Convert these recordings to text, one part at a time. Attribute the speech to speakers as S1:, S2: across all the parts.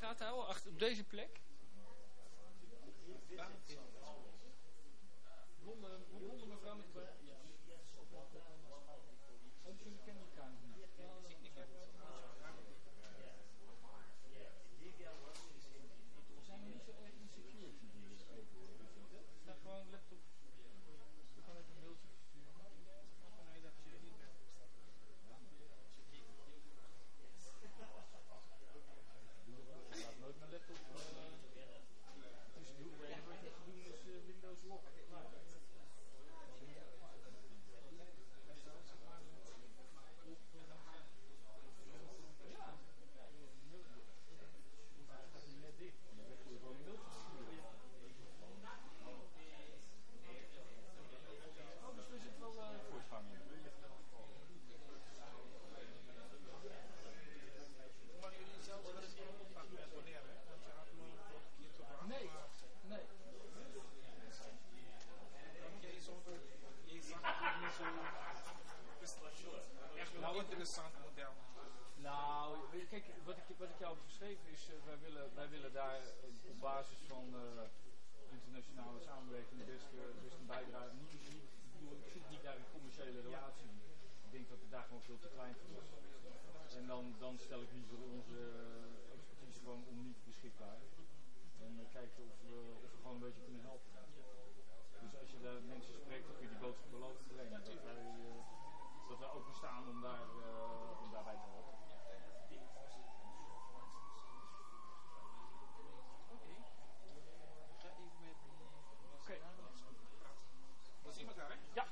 S1: gaten houden, achter op deze plek. Blonde mevrouw met de... Oh, dus jullie kennen elkaar nog niet? Zijn we niet zo erg in security die sta gewoon een laptop. Je kan even een mailtje versturen. Nee, dat zie je niet. Ik laat nooit mijn laptop. Dus het enige wat je hebt te doen is Windows Lock.
S2: Interessant model.
S1: Nou, kijk, wat ik jou heb geschreven is, wij willen daar op basis van internationale samenwerking best een bijdrage. Ik zoek niet naar een commerciële relatie. Ik denk dat het daar gewoon veel te klein voor is. En dan stel ik liever onze expertise gewoon niet beschikbaar. En kijken of we gewoon een beetje kunnen helpen. Dus als je daar mensen spreekt, dan kun je die boodschap wel overbrengen. Dat wij openstaan om daarbij te helpen.
S2: Oké. Ik ga even met die... Oké. We zien elkaar, hè?
S1: Ja.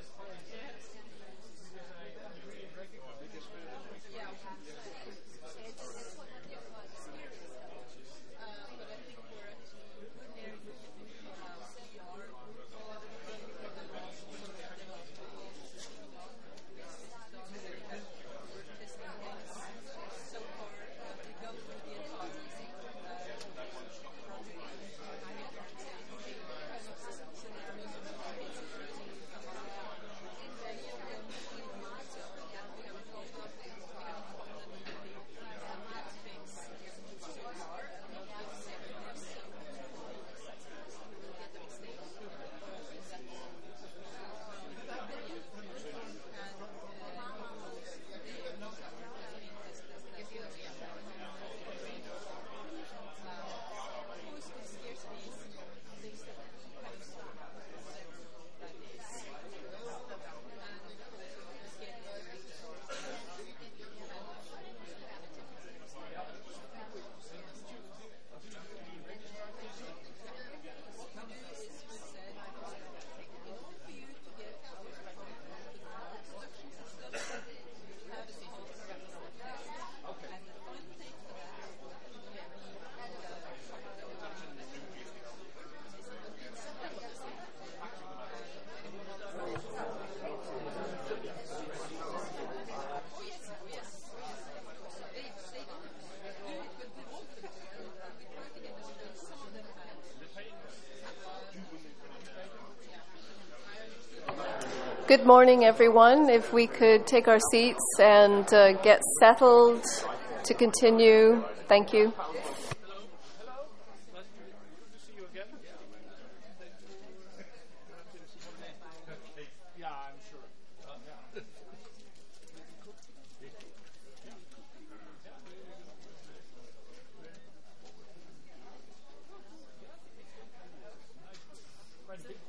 S3: Good morning, everyone. If we could take our seats and get settled to continue. Thank you.
S1: Hello. Good to see you again. Yeah, I'm sure. Yeah. Quite big.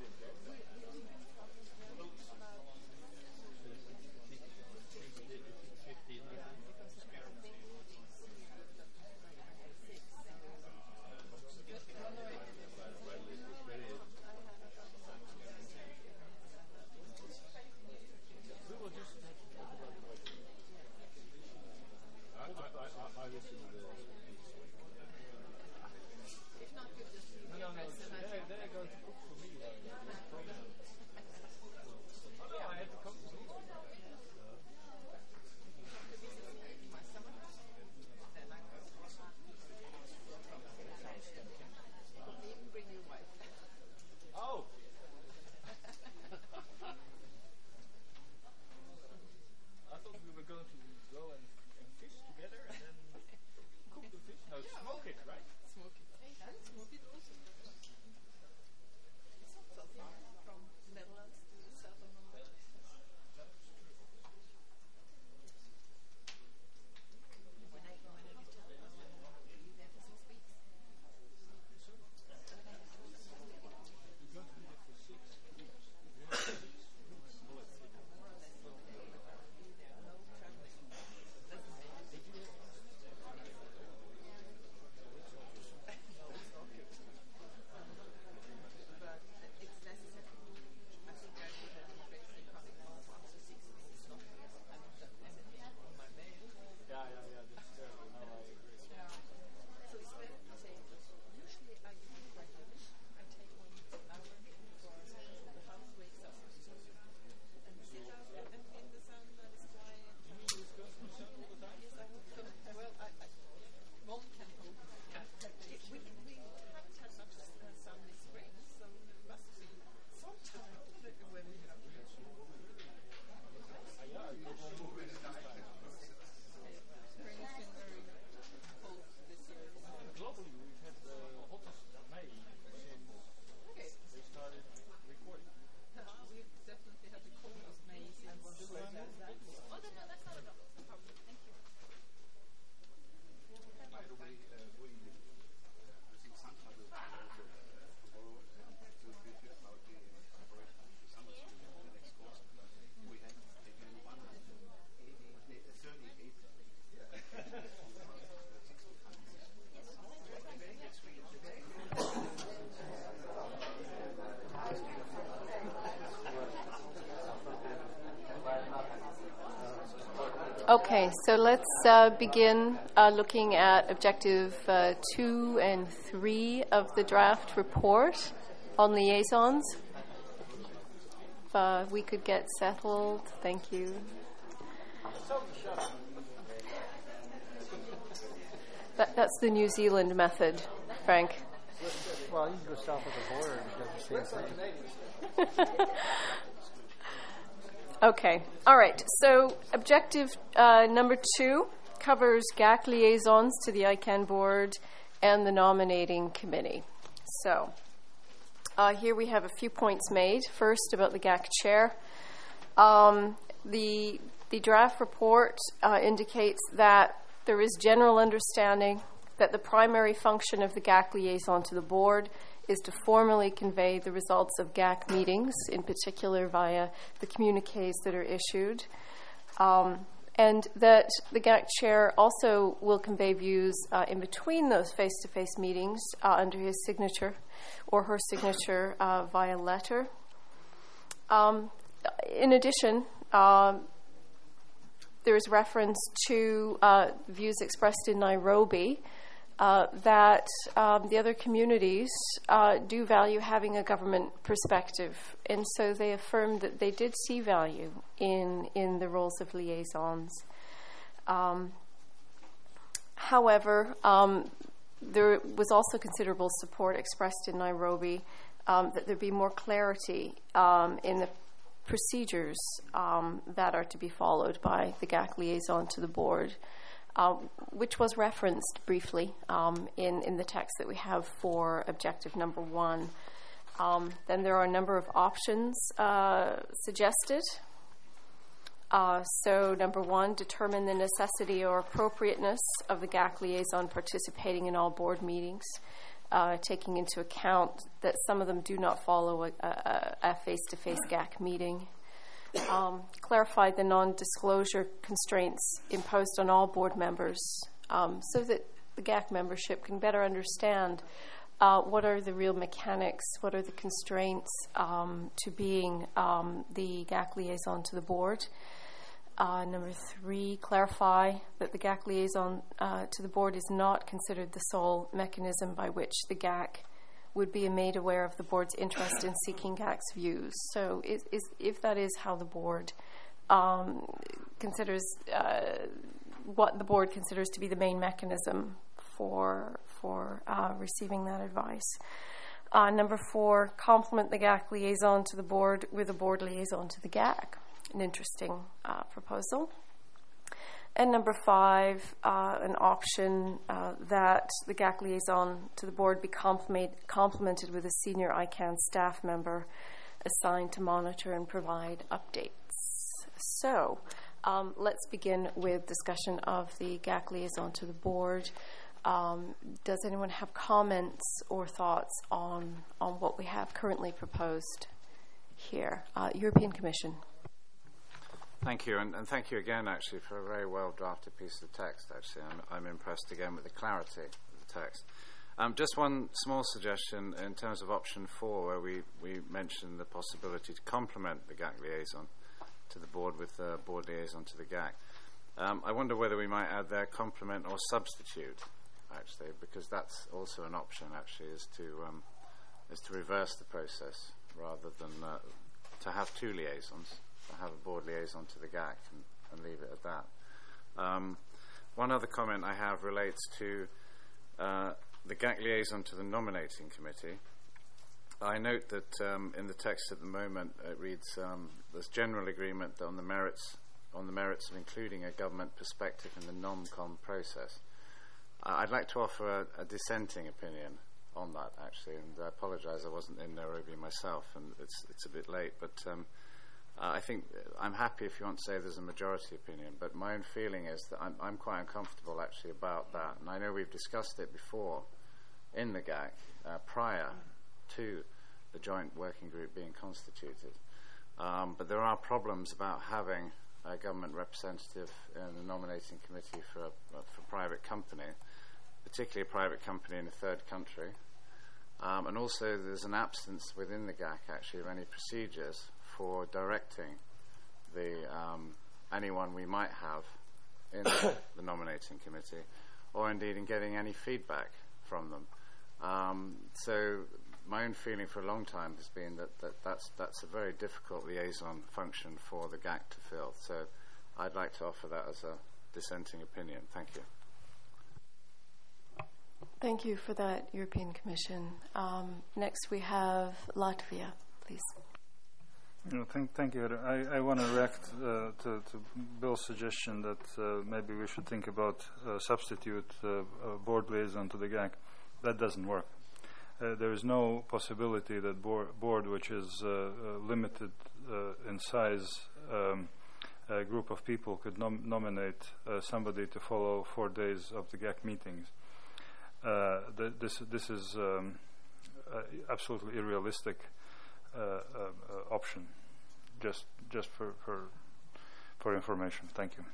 S3: Okay, so let's begin looking at objective 2 and 3 of the draft report on liaisons. If we could get settled, thank you. That's the New Zealand method, Frank.
S4: Well, you can go stop at the border and do the same thing.
S3: Okay. All right. So objective number 2 covers GAC liaisons to the ICANN board and the nominating committee. So here we have a few points made. First, about the GAC chair. The draft report indicates that there is general understanding that the primary function of the GAC liaison to the board is to formally convey the results of GAC meetings, in particular via the communiques that are issued, and that the GAC chair also will convey views in between those face-to-face meetings under his signature or her signature via letter. In addition, there is reference to views expressed in Nairobi that the other communities do value having a government perspective, and so they affirmed that they did see value in the roles of liaisons. However, there was also considerable support expressed in Nairobi that there be more clarity in the procedures that are to be followed by the GAC liaison to the board, which was referenced briefly in the text that we have for objective number 1. Then there are a number of options suggested. So number 1, determine the necessity or appropriateness of the GAC liaison participating in all board meetings, taking into account that some of them do not follow a face-to-face GAC meeting. Clarify the non-disclosure constraints imposed on all board members so that the GAC membership can better understand what are the real mechanics, what are the constraints to being the GAC liaison to the board. Number 3, clarify that the GAC liaison to the board is not considered the sole mechanism by which the GAC would be made aware of the board's interest in seeking GAC's views. So if that is how the board considers what the board considers to be the main mechanism for receiving that advice. Number 4, complement the GAC liaison to the board with a board liaison to the GAC. An interesting proposal. And number 5, an option that the GAC liaison to the board be complemented with a senior ICANN staff member assigned to monitor and provide updates. So let's begin with discussion of the GAC liaison to the board. Does anyone have comments or thoughts on what we have currently proposed here? European Commission.
S5: Thank you, and thank you again, actually, for a very well-drafted piece of text, actually. I'm impressed again with the clarity of the text. Just one small suggestion in terms of option 4, where we mentioned the possibility to complement the GAC liaison to the board with the board liaison to the GAC. I wonder whether we might add there complement or substitute, actually, because that's also an option, actually, is to reverse the process rather than to have 2 liaisons. Have a board liaison to the GAC and leave it at that. One other comment I have relates to the GAC liaison to the nominating committee. I note that in the text at the moment it reads there's general agreement on the merits of including a government perspective in the NomCom process. I'd like to offer a dissenting opinion on that, actually, and I apologise I wasn't in Nairobi myself and it's a bit late, but I think I'm happy if you want to say there's a majority opinion, but my own feeling is that I'm quite uncomfortable actually about that. And I know we've discussed it before in the GAC prior to the joint working group being constituted. But there are problems about having a government representative in the nominating committee for private company, particularly a private company in a third country. And also there's an absence within the GAC actually of any procedures for directing the anyone we might have in the nominating committee, or indeed in getting any feedback from them. So my own feeling for a long time has been that's a very difficult liaison function for the GAC to fill. So I'd like to offer that as a dissenting opinion. Thank you.
S3: Thank you for that, European Commission. Next we have Latvia, please.
S6: Thank you. I want to react to Bill's suggestion that maybe we should think about substitute board liaison to the GAC. That doesn't work. There is no possibility that board, which is limited in size, a group of people could nominate somebody to follow 4 days of the GAC meetings. This is absolutely irrealistic option. Just for information. Thank you.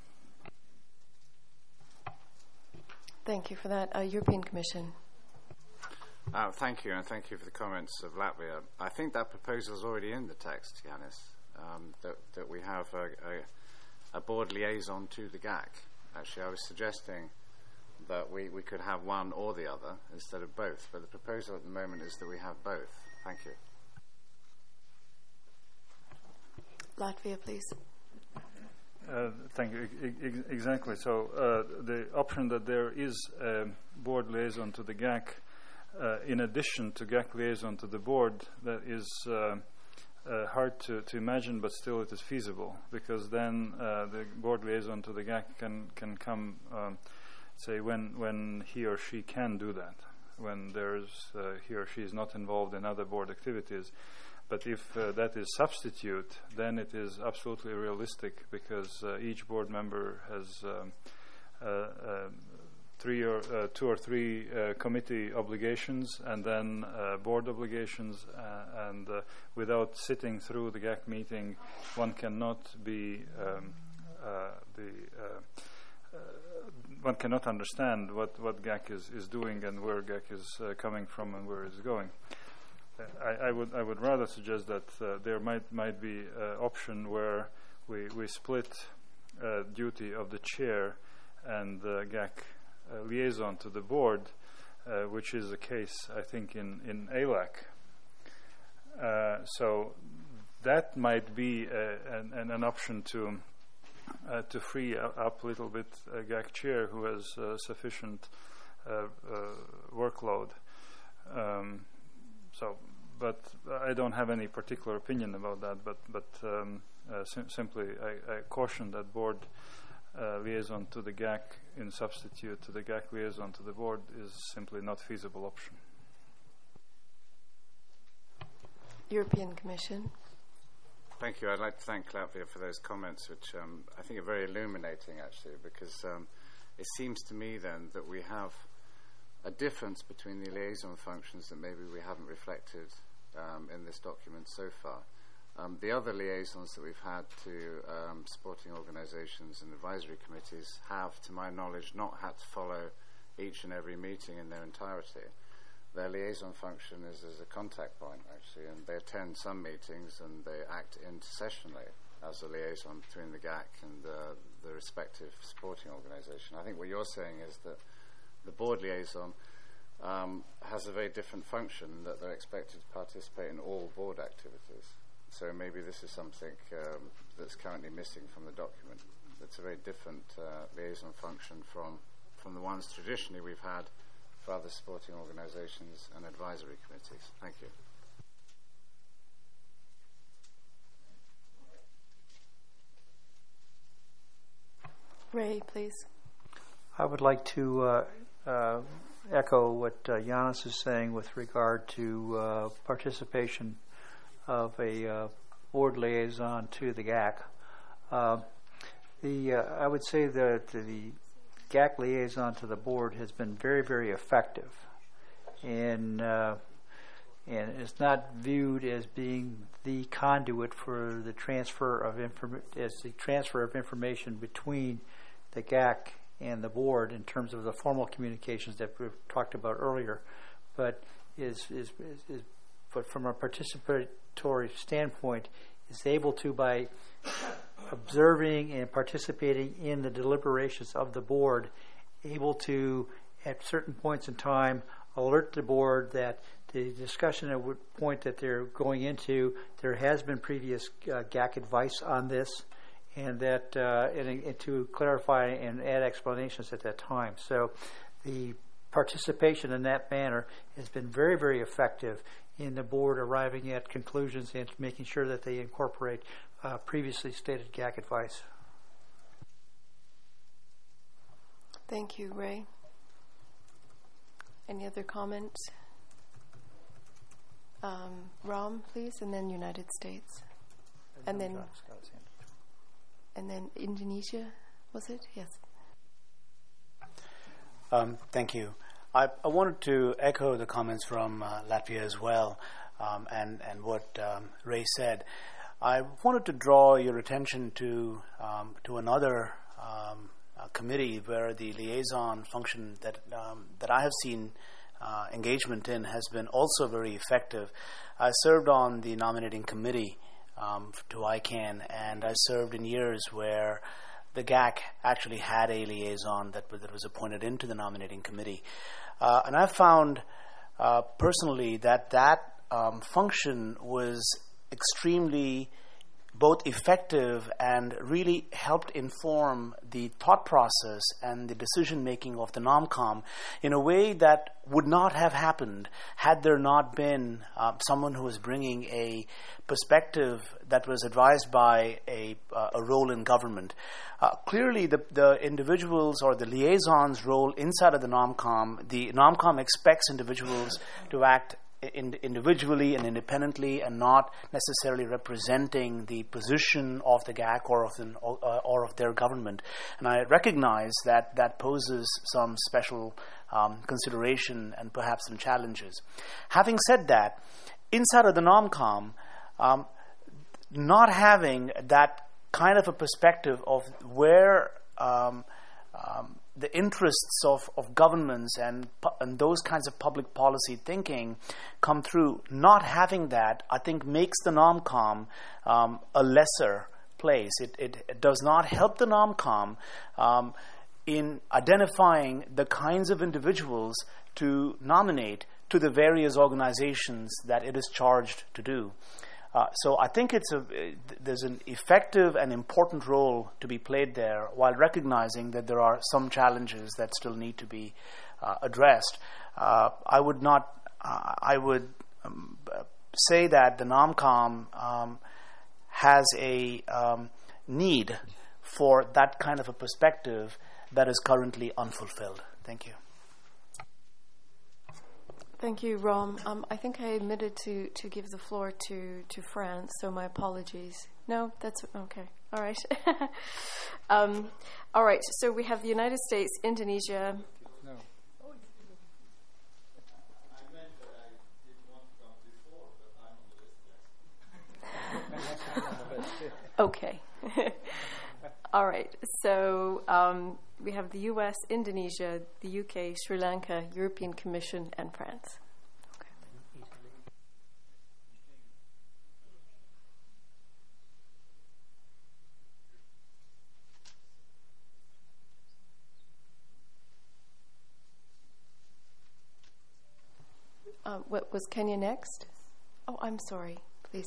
S3: Thank you for that. European Commission.
S5: Thank you, and thank you for the comments of Latvia. I think that proposal is already in the text, Yanis, that we have a board liaison to the GAC. Actually, I was suggesting that we could have one or the other instead of both, but the proposal at the moment is that we have both. Thank you.
S3: Latvia, please.
S6: Thank you. Exactly. So the option that there is a board liaison to the GAC, in addition to GAC liaison to the board, that is hard to imagine, but still it is feasible, because then the board liaison to the GAC can come, say, when he or she can do that, when there's he or she is not involved in other board activities. But if that is substitute, then it is absolutely realistic, because each board member has 2 or 3 committee obligations, and then board obligations, and without sitting through the GAC meeting, one cannot be one cannot understand what GAC is doing and where GAC is coming from and where it's going. I would rather suggest that there might be an option where we split duty of the chair and the GAC liaison to the board, which is the case, I think, in ALAC. So that might be an option to free up a little bit a GAC chair who has sufficient workload. But I don't have any particular opinion about that. But simply, I caution that board liaison to the GAC in substitute to the GAC liaison to the board is simply not a feasible option.
S3: European Commission.
S5: Thank you. I'd like to thank Latvia for those comments, which I think are very illuminating, actually, because it seems to me then that we have a difference between the liaison functions that maybe we haven't reflected in this document so far. The other liaisons that we've had to sporting organisations and advisory committees have, to my knowledge, not had to follow each and every meeting in their entirety. Their liaison function is as a contact point, actually, and they attend some meetings and they act intercessionally as a liaison between the GAC and the respective sporting organisation. I think what you're saying is that the board liaison has a very different function, that they're expected to participate in all board activities. So maybe this is something that's currently missing from the document. It's a very different liaison function from the ones traditionally we've had for other sporting organisations and advisory committees. Thank you.
S3: Ray, please.
S4: I would like to echo what Yanis is saying with regard to participation of a board liaison to the GAC. I would say that the GAC liaison to the board has been very, very effective, and it's not viewed as being the conduit for the transfer of information between the GAC and the board in terms of the formal communications that we've talked about earlier, but but from a participatory standpoint, is able to, by observing and participating in the deliberations of the board, able to, at certain points in time, alert the board that the discussion at point that they're going into, there has been previous GAC advice on this, and that and to clarify and add explanations at that time. So the participation in that manner has been very, very effective in the board arriving at conclusions and making sure that they incorporate previously stated GAC advice.
S3: Thank you, Ray. Any other comments? Ram, please, and then United States. And then Indonesia, was it? Yes.
S7: Thank you. I wanted to echo the comments from Latvia as well, and what Ray said. I wanted to draw your attention to another committee where the liaison function that I have seen engagement in has been also very effective. I served on the nominating committee to ICANN, and I served in years where the GAC actually had a liaison that was appointed into the nominating committee. And I found personally that function was extremely both effective and really helped inform the thought process and the decision-making of the NOMCOM in a way that would not have happened had there not been someone who was bringing a perspective that was advised by a role in government. Clearly, the individuals or the liaisons' role inside of the NOMCOM expects individuals to act individually and independently and not necessarily representing the position of the GAC or of their government. And I recognize that poses some special consideration and perhaps some challenges. Having said that, inside of the NOMCOM, not having that kind of a perspective of where the interests of governments and those kinds of public policy thinking come through, not having that, I think, makes the NOMCOM a lesser place. It does not help the NOMCOM in identifying the kinds of individuals to nominate to the various organizations that it is charged to do. So I think there's an effective and important role to be played there, while recognizing that there are some challenges that still need to be addressed. I would say that the NOMCOM has a need for that kind of a perspective that is currently unfulfilled. Thank you.
S3: Thank you, Ram. I think I omitted to give the floor to France, so my apologies. No, that's okay. All right. All right, so we have the United States, Indonesia.
S1: No.
S8: I meant that I didn't want to come before, but I'm on the list, yes.
S3: Okay. All right, so we have the U.S., Indonesia, the U.K., Sri Lanka, European Commission, and France. What was Kenya next? Oh, I'm sorry. Please.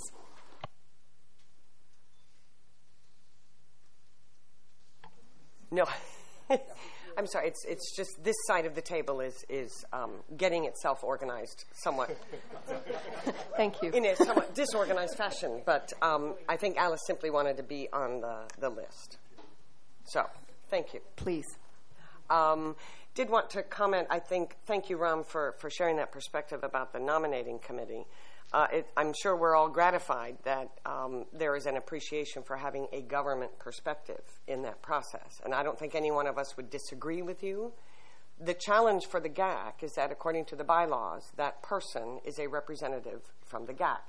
S9: No, I'm sorry. It's just this side of the table is getting itself organized somewhat.
S3: Thank you.
S9: In a somewhat disorganized fashion, but I think Alice simply wanted to be on the list. So, thank you.
S3: Please.
S9: Did want to comment, I think, thank you, Ram, for sharing that perspective about the nominating committee. I'm sure we're all gratified that there is an appreciation for having a government perspective in that process. And I don't think any one of us would disagree with you. The challenge for the GAC is that, according to the bylaws, that person is a representative from the GAC.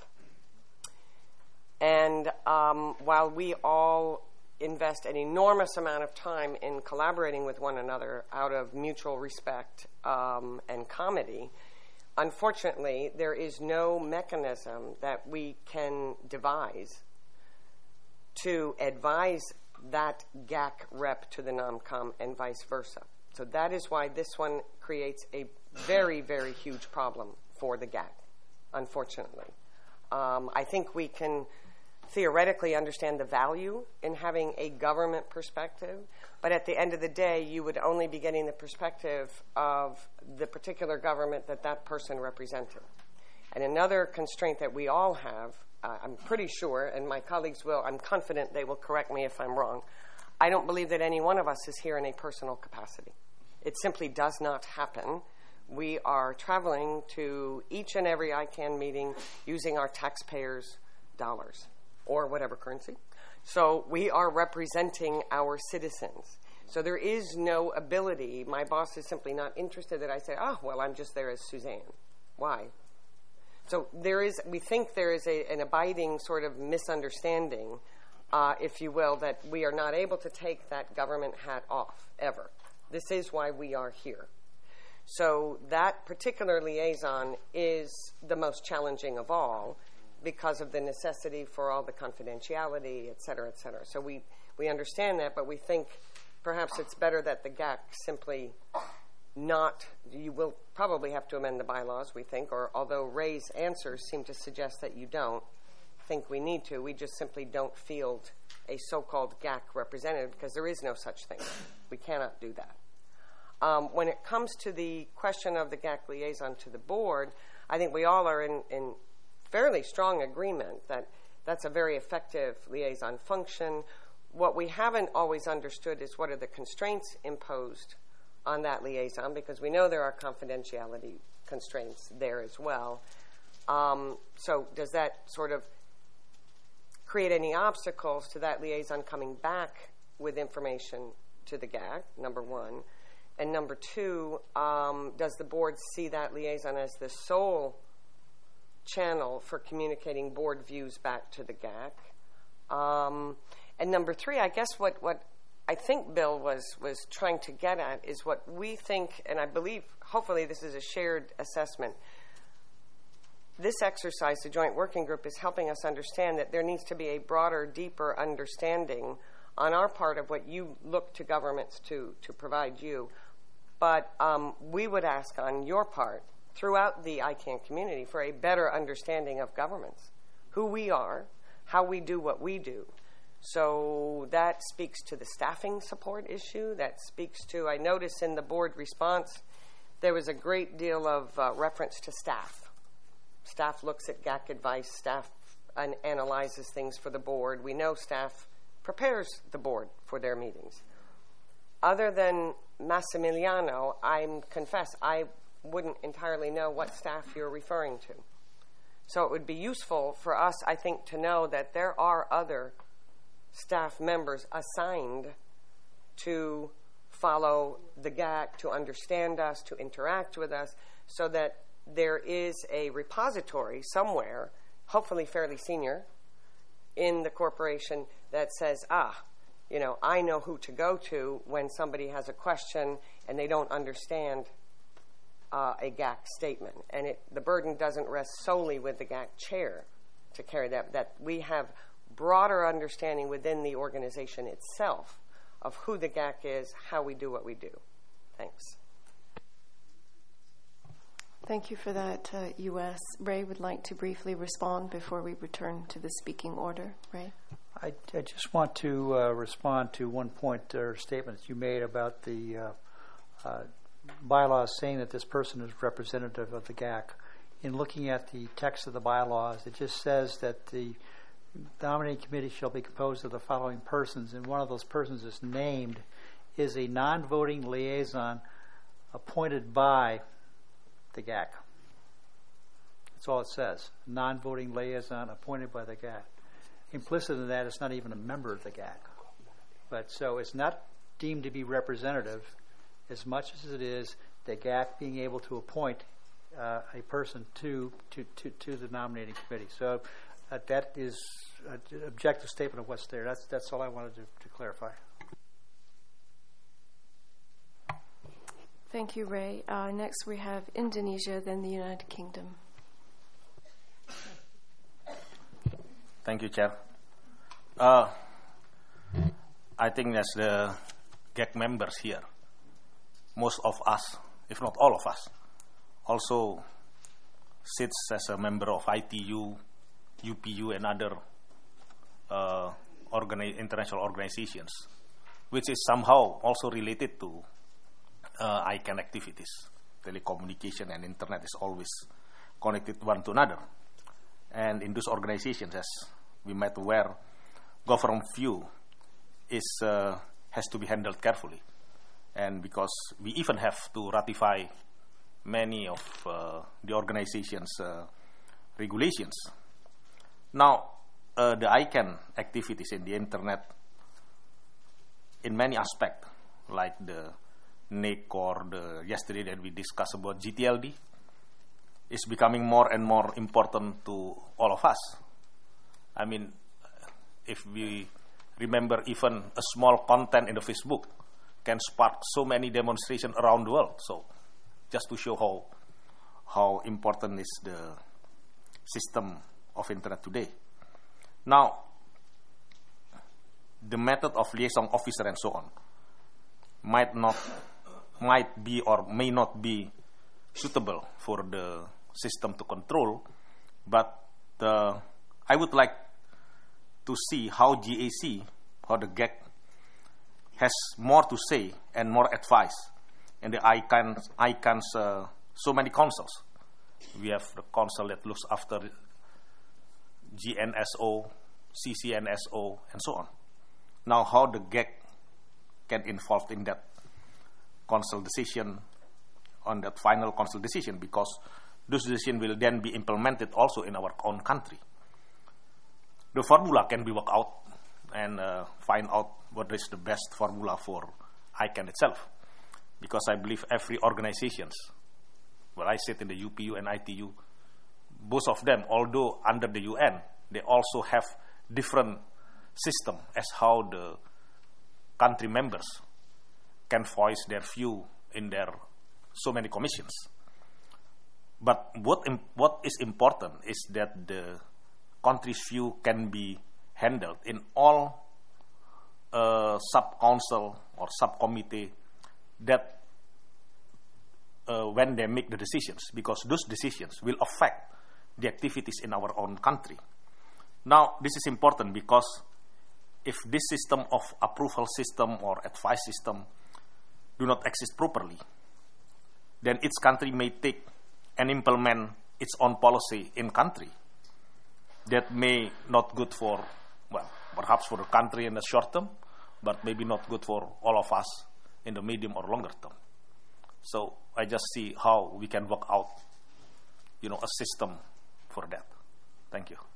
S9: And while we all invest an enormous amount of time in collaborating with one another out of mutual respect and comity, unfortunately, there is no mechanism that we can devise to advise that GAC rep to the NOMCOM and vice versa. So that is why this one creates a very, very huge problem for the GAC, unfortunately. I think we can theoretically understand the value in having a government perspective, but at the end of the day, you would only be getting the perspective of the particular government that that person represented. And another constraint that we all have, I'm pretty sure, and my colleagues will, I'm confident they will correct me if I'm wrong, I don't believe that any one of us is here in a personal capacity. It simply does not happen. We are traveling to each and every ICANN meeting using our taxpayers' dollars or whatever currency. So we are representing our citizens. So there is no ability. My boss is simply not interested that I say, oh, well, I'm just there as Suzanne. Why? So we think there is an abiding sort of misunderstanding, if you will, that we are not able to take that government hat off, ever. This is why we are here. So that particular liaison is the most challenging of all because of the necessity for all the confidentiality, et cetera, et cetera. So we understand that, but we think perhaps it's better that the GAC simply not, you will probably have to amend the bylaws, we think, or although Ray's answers seem to suggest that you don't think we need to, we just simply don't field a so-called GAC representative because there is no such thing. We cannot do that. When it comes to the question of the GAC liaison to the board, I think we all are in fairly strong agreement that that's a very effective liaison function. What we haven't always understood is what are the constraints imposed on that liaison, because we know there are confidentiality constraints there as well. So does that sort of create any obstacles to that liaison coming back with information to the GAC, number one? And number two, does the board see that liaison as the sole channel for communicating board views back to the GAC? And number three, I guess what I think Bill was trying to get at is what we think, and I believe, hopefully this is a shared assessment. This exercise, the Joint Working Group, is helping us understand that there needs to be a broader, deeper understanding on our part of what you look to governments to provide you. But we would ask on your part, throughout the ICANN community, for a better understanding of governments, who we are, how we do what we do. So that speaks to the staffing support issue. That speaks to, I noticed in the board response, there was a great deal of reference to staff. Staff looks at GAC advice. Staff analyzes things for the board. We know staff prepares the board for their meetings. Other than Massimiliano, I confess I wouldn't entirely know what staff you're referring to. So it would be useful for us, I think, to know that there are other staff members assigned to follow the GAC, to understand us, to interact with us, so that there is a repository somewhere, hopefully fairly senior, in the corporation that says, I know who to go to when somebody has a question and they don't understand a GAC statement. And the burden doesn't rest solely with the GAC chair to carry that we have broader understanding within the organization itself of who the GAC is, how we do what we do. Thanks.
S3: Thank you for that, U.S. Ray would like to briefly respond before we return to the speaking order. Ray?
S4: I just want to respond to one point or statement you made about the bylaws saying that this person is representative of the GAC. In looking at the text of the bylaws, it just says that the nominating committee shall be composed of the following persons, and one of those persons is named is a non-voting liaison appointed by the GAC. That's all it says. Non-voting liaison appointed by the GAC. Implicit in that, it's not even a member of the GAC. But so it's not deemed to be representative as much as it is the GAC being able to appoint a person to the nominating committee. So that is an objective statement of what's there. That's all I wanted to clarify.
S3: Thank you, Ray. Next we have Indonesia, then the United Kingdom.
S10: Thank you, Chair. I think as the GAC members here, most of us, if not all of us, also sits as a member of ITU, UPU, and other international organizations, which is somehow also related to ICANN activities. Telecommunication and internet is always connected one to another. And in those organizations, as we might aware, government view has to be handled carefully. And because we even have to ratify many of the organization's regulations. Now, the ICANN activities in the internet, in many aspects, like the NIC or yesterday that we discussed about GTLD, is becoming more and more important to all of us. I mean, if we remember, even a small content in the Facebook can spark so many demonstrations around the world. So, just to show how important is the system of internet today. Now, the method of liaison officer and so on might be or may not be suitable for the system to control, but I would like to see how GAC, how the GAC, has more to say and more advice in the ICANN's so many councils. We have the council that looks after GNSO, CCNSO, and so on. Now, how the GAC can involve in that council decision, on that final council decision, because those decisions will then be implemented also in our own country. The formula can be worked out and find out what is the best formula for ICANN itself. Because I believe every organizations, well, I sit in the UPU and ITU, both of them, although under the UN, they also have different system as how the country members can voice their view in their so many commissions. But what is important is that the country's view can be handled in all sub-council or subcommittee that when they make the decisions, because those decisions will affect the activities in our own country. Now, this is important because if this system of approval system or advice system do not exist properly, then each country may take and implement its own policy in country that may not good for, well, perhaps for the country in the short term, but maybe not good for all of us in the medium or longer term. So I just see how we can work out, a system for that. Thank you.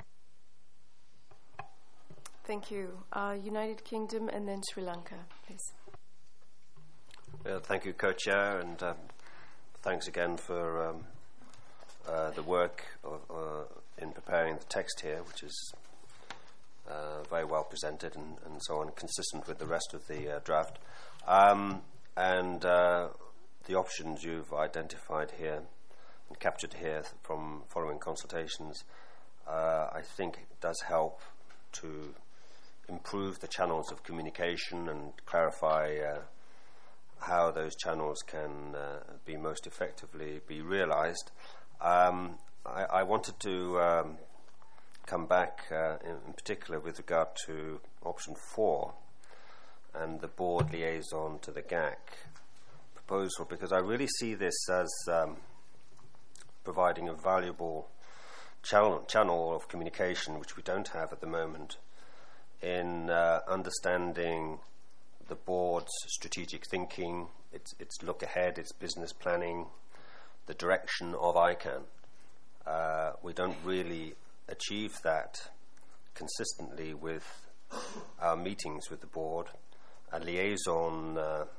S3: Thank you. United Kingdom and then Sri Lanka, please.
S11: Thank you, Co-Chair, and thanks again for the work in preparing the text here, which is very well presented and so on, consistent with the rest of the draft. And the options you've identified here and captured here from following consultations, I think it does help to improve the channels of communication and clarify how those channels can be most effectively be realized. I wanted to come back in particular with regard to option 4 and the board liaison to the GAC proposal, because I really see this as providing a valuable channel of communication, which we don't have at the moment, in understanding the board's strategic thinking, its look ahead, its business planning, the direction of ICANN. We don't really achieve that consistently with our meetings with the board. A liaison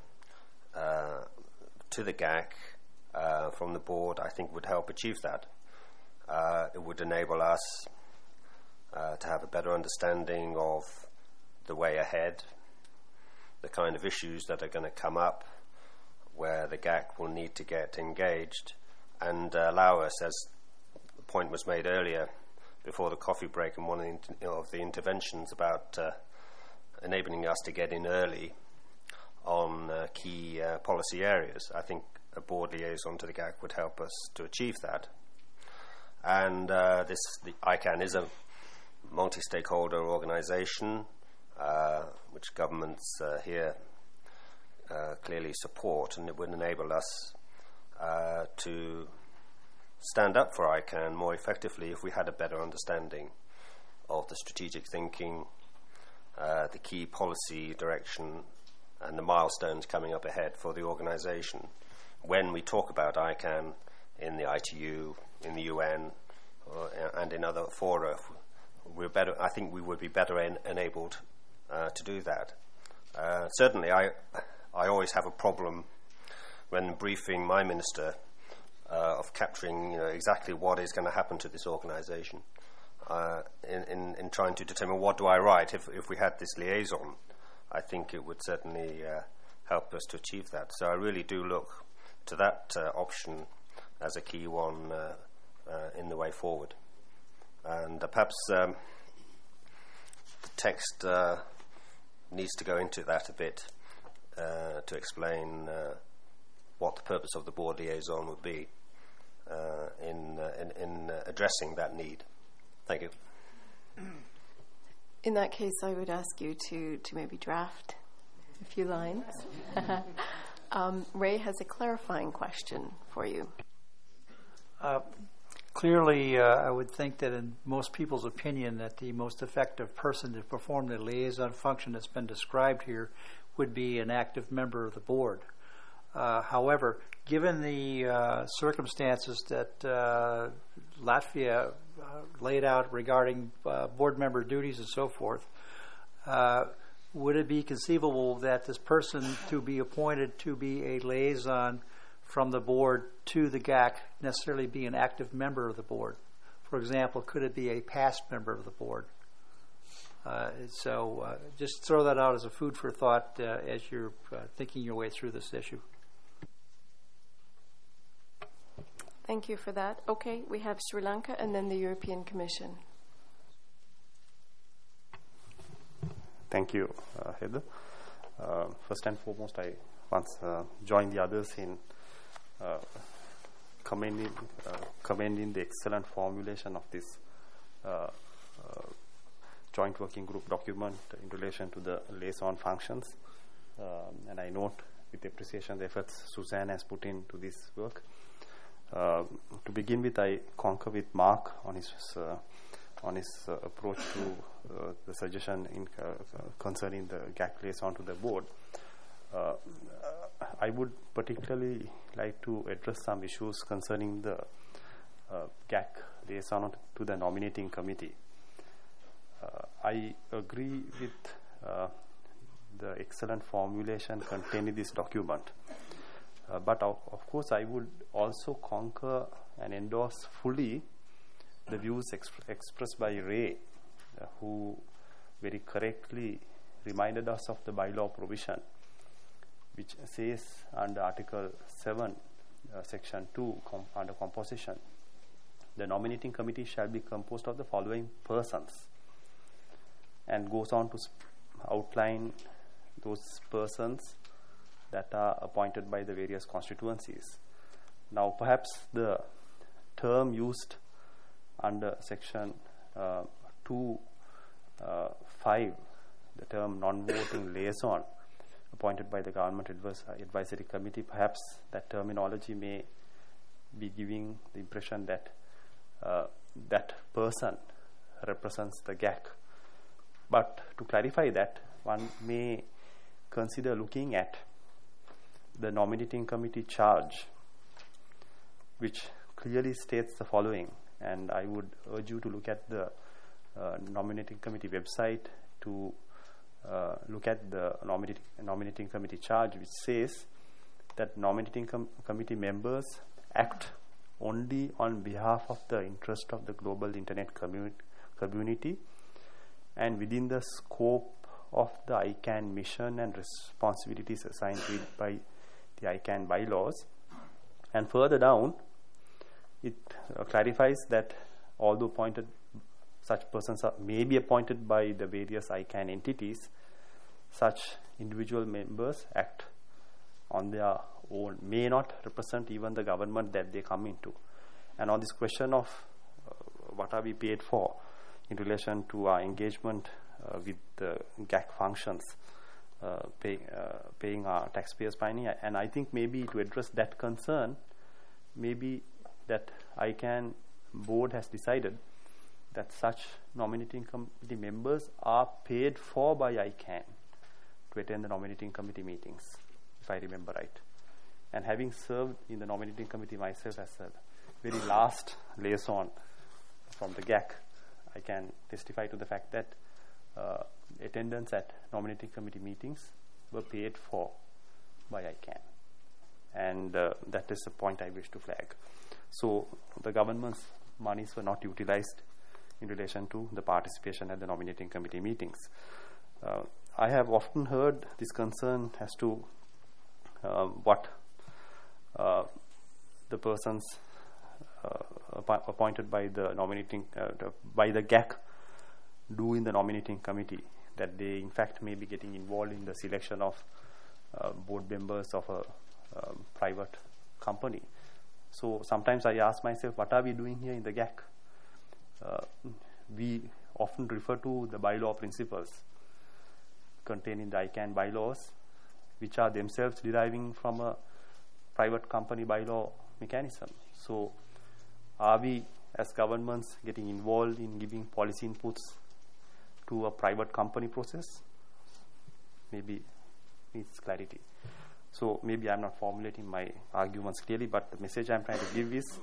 S11: to the GAC from the board, I think, would help achieve that. It would enable us to have a better understanding of the way ahead, the kind of issues that are going to come up, where the GAC will need to get engaged, and allow us, as the point was made earlier before the coffee break in one of the interventions about enabling us to get in early on key policy areas. I think a board liaison to the GAC would help us to achieve that. And the ICANN is a multi-stakeholder organisation, which governments here clearly support, and it would enable us to stand up for ICANN more effectively if we had a better understanding of the strategic thinking, the key policy direction, and the milestones coming up ahead for the organisation. When we talk about ICANN in the ITU, in the UN, and in other fora, I think we would be better enabled to do that. Certainly, I always have a problem when briefing my minister of capturing exactly what is going to happen to this organisation. In trying to determine what do I write. If we had this liaison, I think it would certainly help us to achieve that. So I really do look to that option as a key one in the way forward. And perhaps the text needs to go into that a bit to explain what the purpose of the board liaison would be in addressing that need. Thank you.
S3: In that case, I would ask you to maybe draft a few lines. Ray has a clarifying question for you.
S4: Clearly, I would think that in most people's opinion that the most effective person to perform the liaison function that's been described here would be an active member of the board. However, given the circumstances that Latvia laid out regarding board member duties and so forth, would it be conceivable that this person to be appointed to be a liaison from the board to the GAC necessarily be an active member of the board? For example, could it be a past member of the board? So just throw that out as a food for thought as you're thinking your way through this issue.
S3: Thank you for that. Okay, we have Sri Lanka and then the European Commission.
S12: Thank you, Heather. First and foremost, I once joined the others in commending the excellent formulation of this joint working group document in relation to the liaison functions. And I note with appreciation the efforts Suzanne has put into this work. To begin with, I concur with Mark on his approach to the suggestion concerning the GAC liaison to the board. I would particularly like to address some issues concerning the GAC liaison to the nominating committee. I agree with the excellent formulation contained in this document. But of course, I would also concur and endorse fully the views expressed by Ray, who very correctly reminded us of the bylaw provision, which says under Article 7, Section 2, under composition, the nominating committee shall be composed of the following persons, and goes on to outline those persons that are appointed by the various constituencies. Now, perhaps the term used under Section 2(5), the term non-voting liaison appointed by the Government Advisory Committee, perhaps that terminology may be giving the impression that that person represents the GAC. But to clarify that, one may consider looking at the nominating committee charge, which clearly states the following, and I would urge you to look at the nominating committee website to look at the nominating committee charge, which says that nominating committee members act only on behalf of the interest of the global internet community and within the scope of the ICANN mission and responsibilities assigned to it by the ICANN bylaws. And further down, it clarifies that although such persons may be appointed by the various ICANN entities, such individual members act on their own, may not represent even the government that they come into. And on this question of what are we paid for in relation to our engagement with the GAC functions, paying our taxpayers' money, and I think maybe to address that concern, maybe that ICANN board has decided that such nominating committee members are paid for by ICANN to attend the nominating committee meetings, if I remember right. And having served in the nominating committee myself as a very last liaison from the GAC, I can testify to the fact that attendance at nominating committee meetings were paid for by ICANN. And that is the point I wish to flag. So the government's monies were not utilized in relation to the participation at the nominating committee meetings. I have often heard this concern as to what the persons appointed by the nominating by the GAC do in the nominating committee, that they in fact may be getting involved in the selection of board members of a private company. So sometimes I ask myself, what are we doing here in the GAC? We often refer to the bylaw principles contained in the ICANN bylaws, which are themselves deriving from a private company bylaw mechanism. So are we as governments getting involved in giving policy inputs to a private company process? Maybe needs clarity. So maybe I'm not formulating my arguments clearly, but the message I'm trying to give is,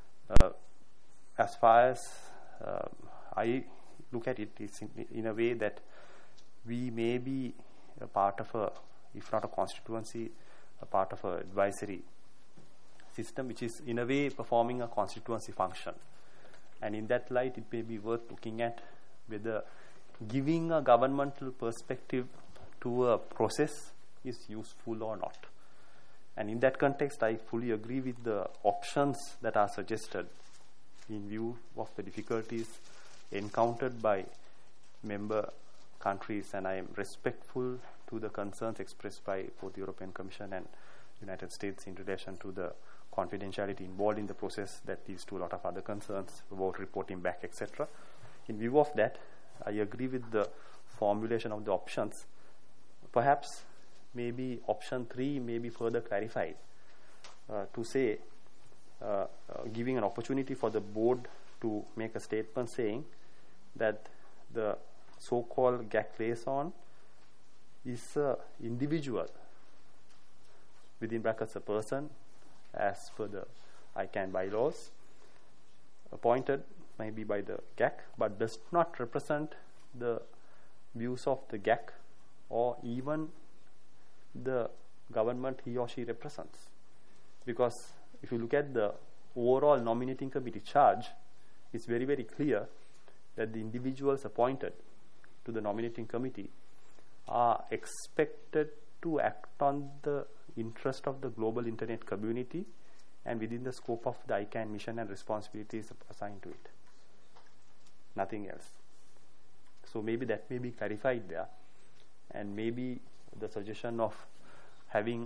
S12: as far as I look at it, it's in a way that we may be a part of a, if not a constituency, a part of an advisory system, which is in a way performing a constituency function. And in that light, it may be worth looking at whether giving a governmental perspective to a process is useful or not. And in that context, I fully agree with the options that are suggested in view of the difficulties encountered by member countries, and I am respectful to the concerns expressed by both the European Commission and United States in relation to the confidentiality involved in the process that leads to a lot of other concerns about reporting back, etc. In view of that, I agree with the formulation of the options. Perhaps maybe option 3 may be further clarified to say, giving an opportunity for the board to make a statement saying that the so-called GAC liaison is an individual, within brackets a person, as per the ICANN bylaws, appointed maybe by the GAC, but does not represent the views of the GAC or even the government he or she represents. Because if you look at the overall nominating committee charge, it's very, very clear that the individuals appointed to the nominating committee are expected to act on the interest of the global internet community and within the scope of the ICANN mission and responsibilities assigned to it. Nothing else. So maybe that may be clarified there, and maybe the suggestion of having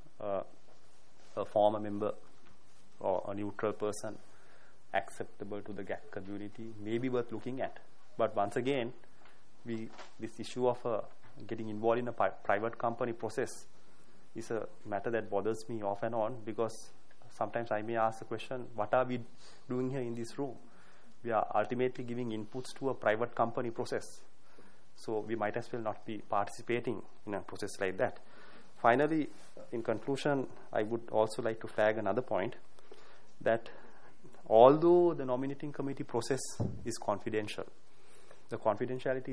S12: a former member or a neutral person acceptable to the GAC community may be worth looking at. But once again, this issue of getting involved in a private company process is a matter that bothers me off and on, because sometimes I may ask the question, what are we doing here in this room? We are ultimately giving inputs to a private company process. So we might as well not be participating in a process like that. Finally, in conclusion, I would also like to flag another point, that although the nominating committee process is confidential, the confidentiality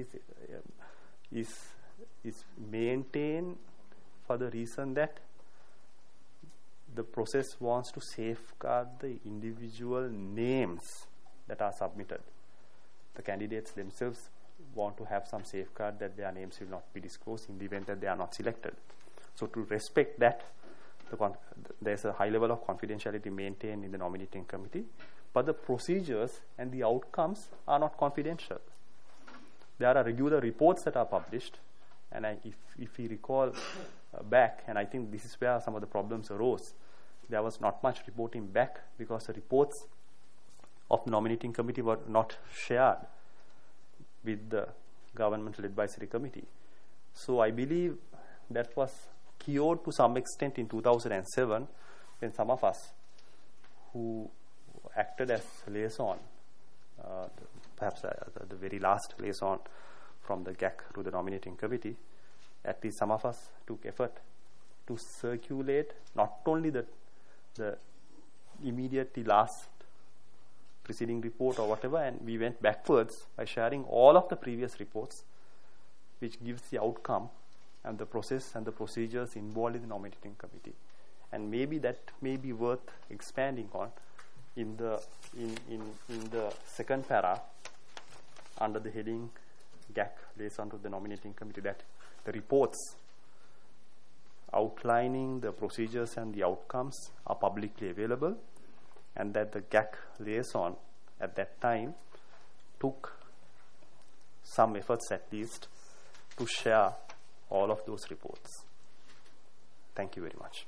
S12: is maintained for the reason that the process wants to safeguard the individual names that are submitted. The candidates themselves want to have some safeguard that their names will not be disclosed in the event that they are not selected. So to respect that, there's a high level of confidentiality maintained in the nominating committee, but the procedures and the outcomes are not confidential. There are regular reports that are published, And if we recall back, and I think this is where some of the problems arose, there was not much reporting back because the reports of nominating committee were not shared with the governmental advisory committee. So I believe that was cured to some extent in 2007 when some of us who acted as liaison, perhaps the very last liaison from the GAC to the nominating committee, at least some of us took effort to circulate not only the immediately last preceding report or whatever, and we went backwards by sharing all of the previous reports, which gives the outcome and the process and the procedures involved in the nominating committee. And maybe that may be worth expanding on in the second para under the heading GAC liaison to the nominating committee, that the reports outlining the procedures and the outcomes are publicly available, and that the GAC liaison at that time took some efforts at least to share all of those reports. Thank you very much.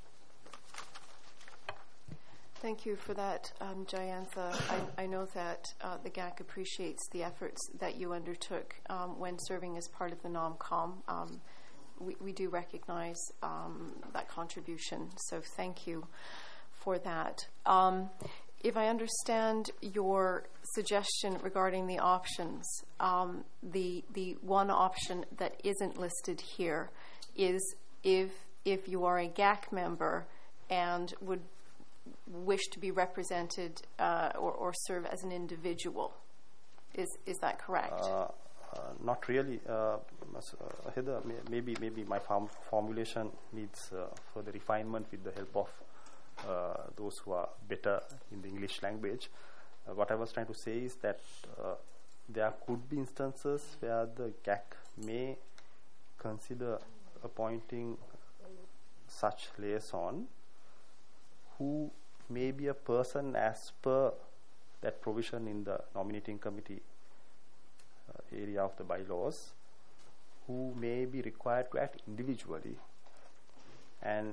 S3: Thank you for that, Jayantha. I know that the GAC appreciates the efforts that you undertook when serving as part of the NOMCOM. We do recognize that contribution, so thank you for that. If I understand your suggestion regarding the options, the one option that isn't listed here is if you are a GAC member and would wish to be represented or serve as an individual. Is that correct?
S12: Not really. Heather, maybe my formulation needs further refinement with the help of those who are better in the English language. What I was trying to say is that there could be instances where the GAC may consider appointing such liaison who may be a person as per that provision in the nominating committee area of the bylaws, who may be required to act individually. And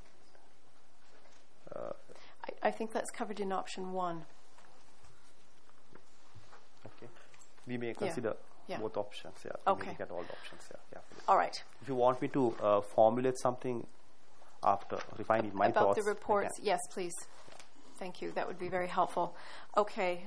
S3: I think that's covered in option 1.
S12: Okay. We may consider both options. Yeah.
S3: Okay.
S12: We may look at all the options. Yeah.
S3: All right.
S12: If you want me to formulate something after refining my
S3: about
S12: thoughts.
S3: The reports, yes, please. Thank you. That would be very helpful. Okay.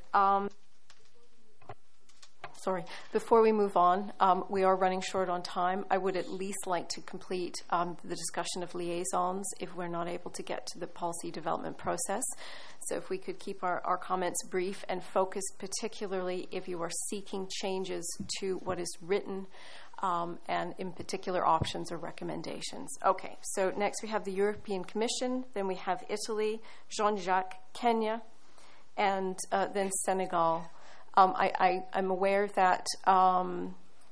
S3: Sorry. Before we move on, we are running short on time. I would at least like to complete the discussion of liaisons if we're not able to get to the policy development process. So if we could keep our comments brief and focus particularly if you are seeking changes to what is written, and in particular options or recommendations. Okay, so next we have the European Commission, then we have Italy, Jean-Jacques, Kenya, and then Senegal. I'm aware that, I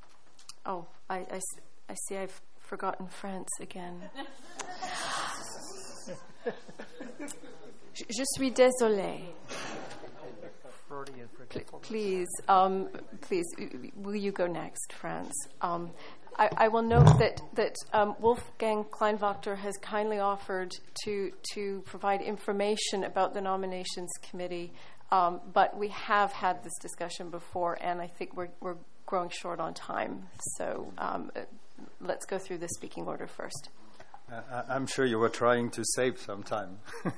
S3: see I've forgotten France again. Je suis désolée. Please, will you go next, France? I will note that Wolfgang Kleinwachter has kindly offered to provide information about the nominations committee, but we have had this discussion before, and I think we're growing short on time. So let's go through the speaking order first.
S13: I'm sure you were trying to save some time.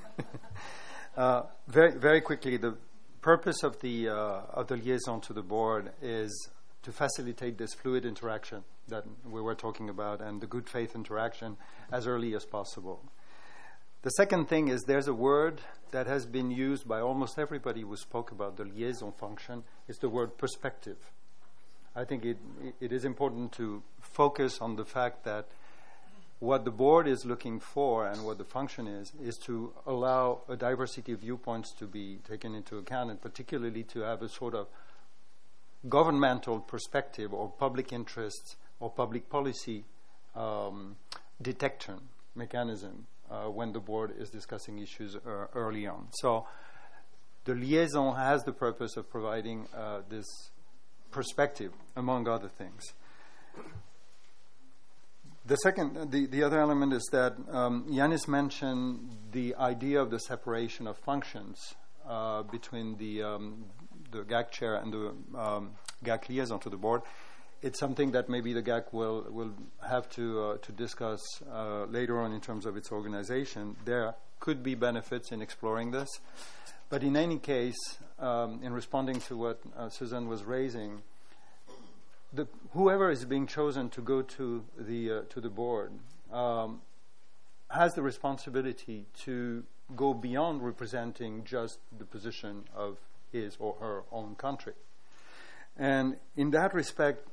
S13: Very, very quickly, the purpose of the liaison to the board is to facilitate this fluid interaction that we were talking about and the good faith interaction as early as possible. The second thing is there's a word that has been used by almost everybody who spoke about the liaison function. It's the word perspective. I think it is important to focus on the fact that what the board is looking for and what the function is to allow a diversity of viewpoints to be taken into account, and particularly to have a sort of governmental perspective or public interest or public policy detection mechanism when the board is discussing issues early on. So the liaison has the purpose of providing this perspective, among other things. The other element is that Yanis mentioned the idea of the separation of functions between the GAC chair and the GAC liaison to the board. It's something that maybe the GAC will have to discuss later on in terms of its organization. There could be benefits in exploring this, but in any case, in responding to what Suzanne was raising, whoever is being chosen to go to the board has the responsibility to go beyond representing just the position of his or her own country. And in that respect,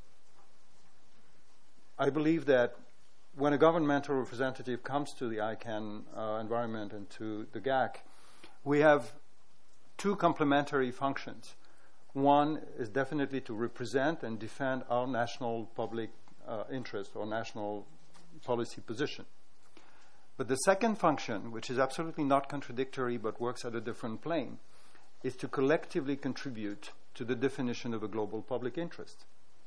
S13: I believe that when a governmental representative comes to the ICANN environment and to the GAC, we have two complementary functions. One is definitely to represent and defend our national public interest or national policy position. But the second function, which is absolutely not contradictory but works at a different plane, is to collectively contribute to the definition of a global public interest.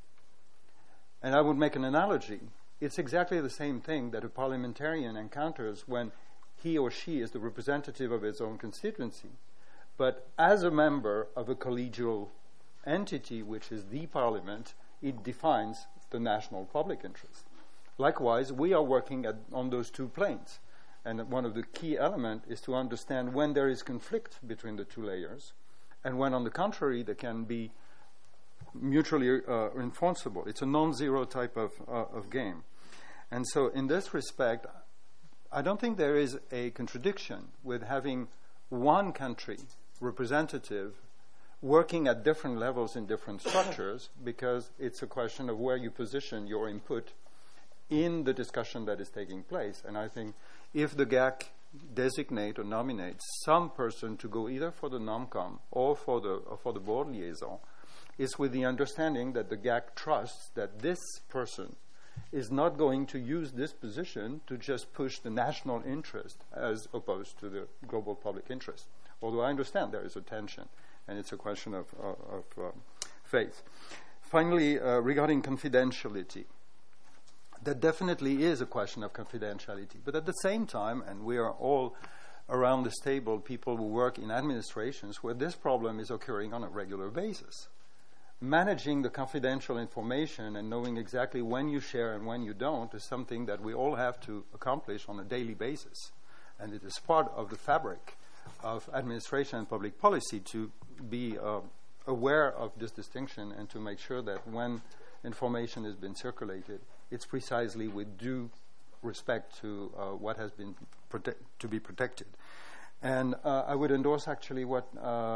S13: And I would make an analogy. It's exactly the same thing that a parliamentarian encounters when he or she is the representative of his own constituency. But as a member of a collegial entity, which is the parliament, it defines the national public interest. Likewise, we are working on those two planes. And one of the key elements is to understand when there is conflict between the two layers, and when, on the contrary, they can be mutually reinforceable. It's a non-zero type of game. And so in this respect, I don't think there is a contradiction with having one country representative working at different levels in different structures, because it's a question of where you position your input in the discussion that is taking place. And I think if the GAC designate or nominate some person to go either for the NOMCOM or for the board liaison, it's with the understanding that the GAC trusts that this person is not going to use this position to just push the national interest as opposed to the global public interest. Although I understand there is a tension, and it's a question of faith. Finally, regarding confidentiality, that definitely is a question of confidentiality. But at the same time, and we are all around this table people who work in administrations where this problem is occurring on a regular basis. Managing the confidential information and knowing exactly when you share and when you don't is something that we all have to accomplish on a daily basis. And it is part of the fabric of administration and public policy to be aware of this distinction and to make sure that when information has been circulated, it's precisely with due respect to what has been to be protected. And I would endorse actually what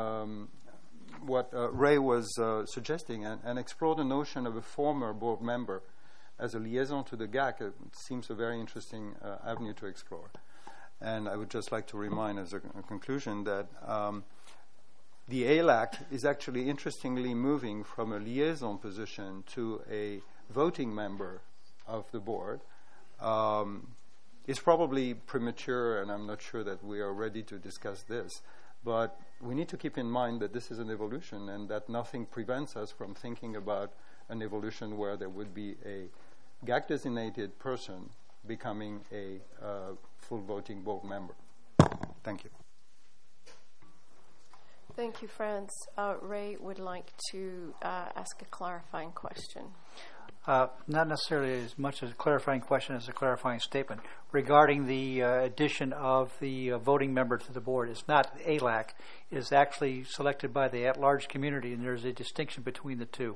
S13: Ray was suggesting and explore the notion of a former board member as a liaison to the GAC. It seems a very interesting avenue to explore. And I would just like to remind as a conclusion that the ALAC is actually interestingly moving from a liaison position to a voting member of the board. It's probably premature, and I'm not sure that we are ready to discuss this, but we need to keep in mind that this is an evolution and that nothing prevents us from thinking about an evolution where there would be a GAC-designated person becoming a full voting board member. Thank you.
S3: Thank you, Franz. Ray would like to ask a clarifying question.
S4: Not necessarily as much as a clarifying question as a clarifying statement. Regarding the addition of the voting member to the board, it's not ALAC. It is actually selected by the at-large community, and there's a distinction between the two.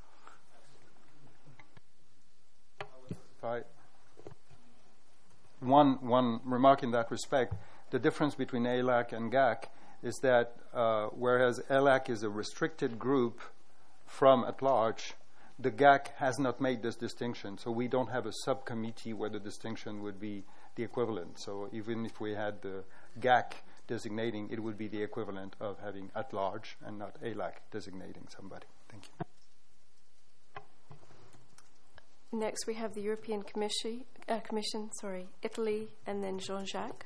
S13: One remark in that respect, the difference between ALAC and GAC is that whereas ALAC is a restricted group from at-large, the GAC has not made this distinction, so we don't have a subcommittee where the distinction would be the equivalent. So even if we had the GAC designating, it would be the equivalent of having at-large and not ALAC designating somebody. Thank you.
S3: Next, we have the European Commission, Italy, and then Jean-Jacques.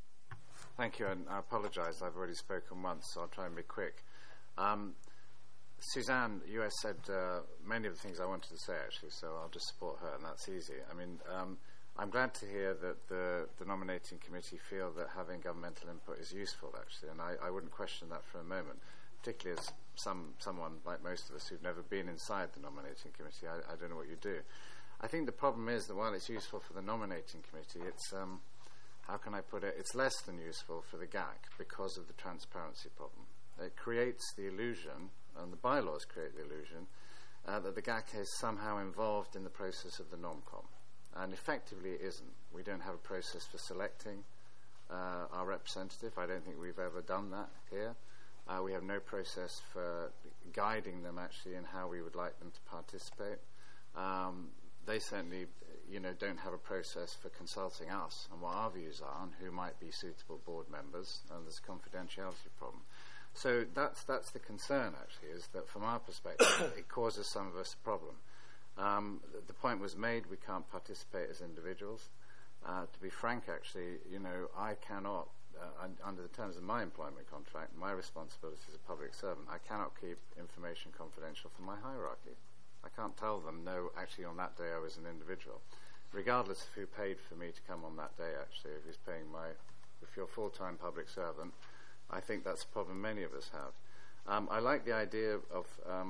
S5: Thank you, and I apologize. I've already spoken once, so I'll try and be quick. Suzanne, you have said many of the things I wanted to say, actually, so I'll just support her, and that's easy. I mean, I'm glad to hear that the nominating committee feel that having governmental input is useful, actually, and I wouldn't question that for a moment, particularly as someone like most of us who've never been inside the nominating committee. I don't know what you do. I think the problem is that while it's useful for the nominating committee, it's, how can I put it, it's less than useful for the GAC because of the transparency problem. It creates the illusion, and the bylaws create the illusion, that the GAC is somehow involved in the process of the NomCom. And effectively it isn't. We don't have a process for selecting our representative. I don't think we've ever done that here. We have no process for guiding them actually in how we would like them to participate. They certainly, don't have a process for consulting us on what our views are and who might be suitable board members, and there's a confidentiality problem. So that's the concern actually, is that from our perspective it causes some of us a problem. The point was made, we can't participate as individuals. To be frank, actually, I cannot, under the terms of my employment contract, my responsibility as a public servant, I cannot keep information confidential from my hierarchy. I can't tell them, no, actually on that day I was an individual. Regardless of who paid for me to come on that day, actually, if you're a full-time public servant, I think that's a problem many of us have. I like the idea of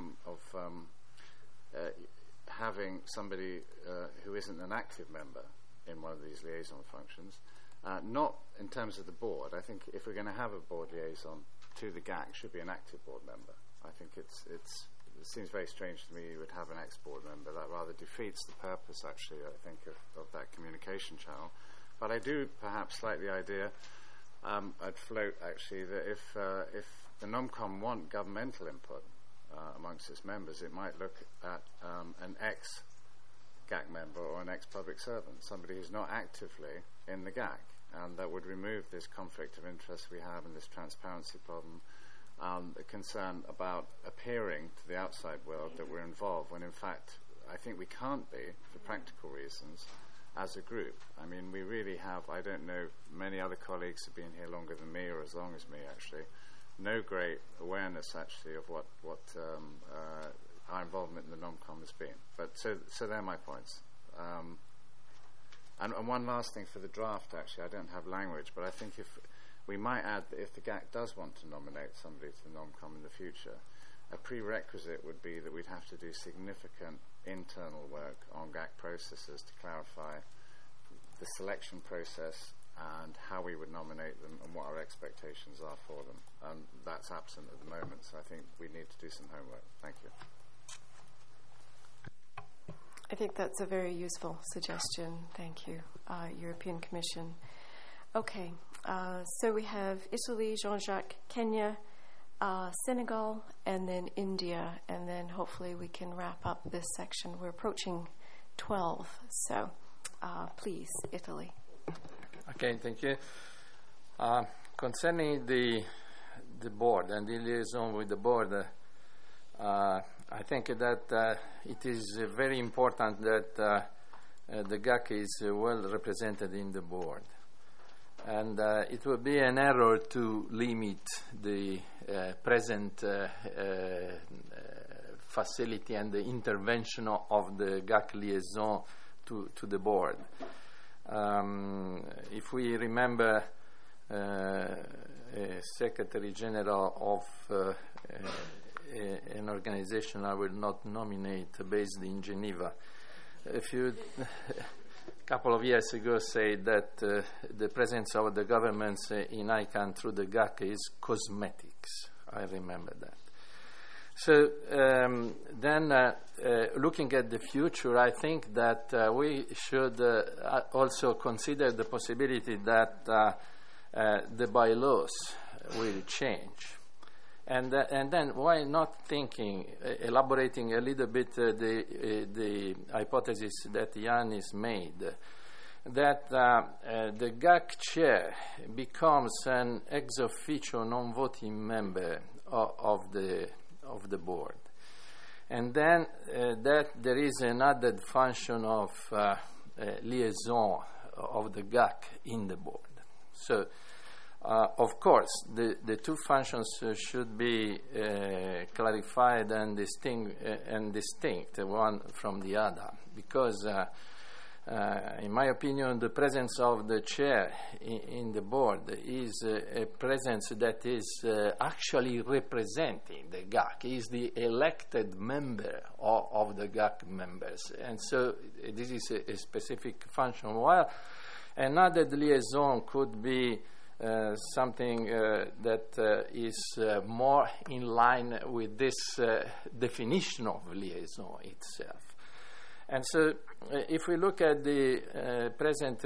S5: having somebody who isn't an active member in one of these liaison functions, not in terms of the board. I think if we're going to have a board liaison to the GAC, it should be an active board member. I think it seems very strange to me you would have an ex-board member. That rather defeats the purpose, actually, I think, of that communication channel. But I do perhaps like the idea, I'd float, actually, that if the NomCom want governmental input amongst its members, it might look at an ex-GAC member or an ex-public servant, somebody who's not actively in the GAC, and that would remove this conflict of interest we have and this transparency problem, the concern about appearing to the outside world that we're involved, when in fact I think we can't be, for practical reasons, as a group. I mean, we really have, I don't know, many other colleagues have been here longer than me, or as long as me actually, no great awareness actually of what our involvement in the NomCom has been. But so they're my points. And one last thing for the draft, actually, I don't have language, but I think if we might add that if the GAC does want to nominate somebody to the NomCom in the future, a prerequisite would be that we'd have to do significant internal work on GAC processes to clarify the selection process and how we would nominate them and what our expectations are for them. And that's absent at the moment, so I think we need to do some homework. Thank you.
S3: I think that's a very useful suggestion. Thank you, European Commission. Okay, so we have Italy, Jean-Jacques, Kenya, Senegal, and then India, and then hopefully we can wrap up this section. We're approaching 12, so please, Italy.
S14: Okay, thank you. Concerning the board and the liaison with the board, I think that it is very important that the GAC is well represented in the board. And it would be an error to limit the present facility and the intervention of the GAC liaison to the board. If we remember Secretary General of an organization I will not nominate based in Geneva, a couple of years ago said that the presence of the governments in ICANN through the GAC is cosmetics. I remember that. So then looking at the future, I think that we should also consider the possibility that the bylaws will change. And then why not elaborating a little bit the hypothesis that Yannis made, that the GAC chair becomes an ex officio non-voting member of the board, and then that there is an added function of liaison of the GAC in the board. So Of course, the two functions should be clarified and distinct one from the other, because in my opinion, the presence of the chair in the board is a presence that is actually representing the GAC. He is the elected member of the GAC members. And so this is a specific function. While another liaison could be something that is more in line with this definition of liaison itself. And so if we look at the present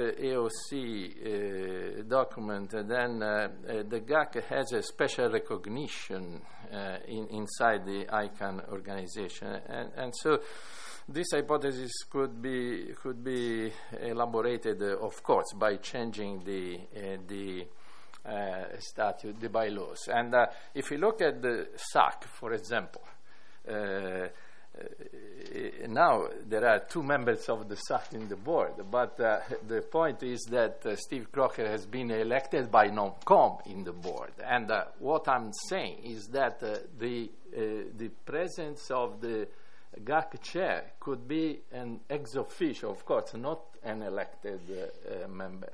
S14: AOC document, then the GAC has a special recognition inside the ICANN organization. And so this hypothesis could be elaborated, of course, by changing the statute, the bylaws. And if we look at the SAC, for example, now there are two members of the SAC in the board, but the point is that Steve Crocker has been elected by NOMCOM in the board. And what I'm saying is that the presence of the GAC chair could be an ex officio, of course, not an elected member.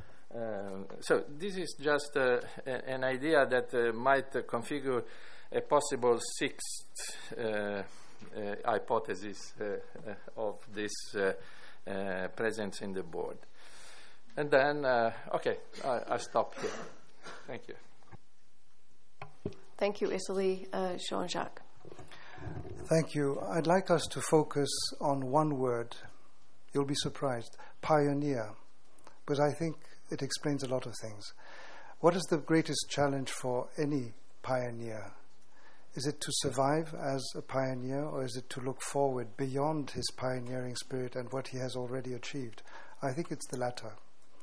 S14: So this is just an idea that might configure a possible sixth hypothesis of this presence in the board. And then, okay, I stop here. Thank you.
S3: Thank you, Italy. Jean-Jacques.
S15: Thank you. I'd like us to focus on one word. You'll be surprised. Pioneer. Because I think it explains a lot of things. What is the greatest challenge for any pioneer? Is it to survive as a pioneer, or is it to look forward beyond his pioneering spirit and what he has already achieved? I think it's the latter.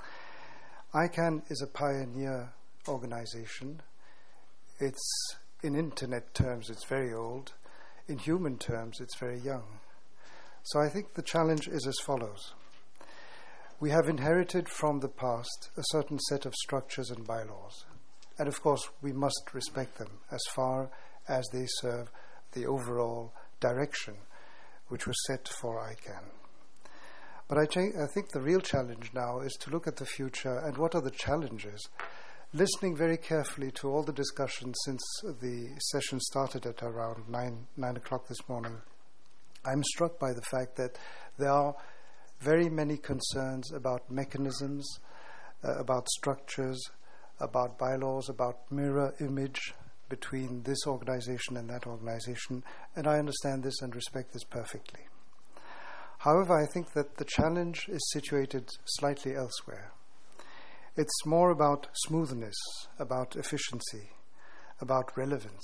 S15: ICANN is a pioneer organization. It's, in internet terms, it's very old. In human terms, it's very young. So I think the challenge is as follows. We have inherited from the past a certain set of structures and bylaws. And of course, we must respect them as far as they serve the overall direction which was set for ICANN. But I think the real challenge now is to look at the future and what are the challenges. Listening very carefully to all the discussions since the session started at around 9 o'clock this morning, I'm struck by the fact that there are very many concerns about mechanisms, about structures, about bylaws, about mirror image between this organization and that organization, and I understand this and respect this perfectly. However, I think that the challenge is situated slightly elsewhere. It's more about smoothness, about efficiency, about relevance,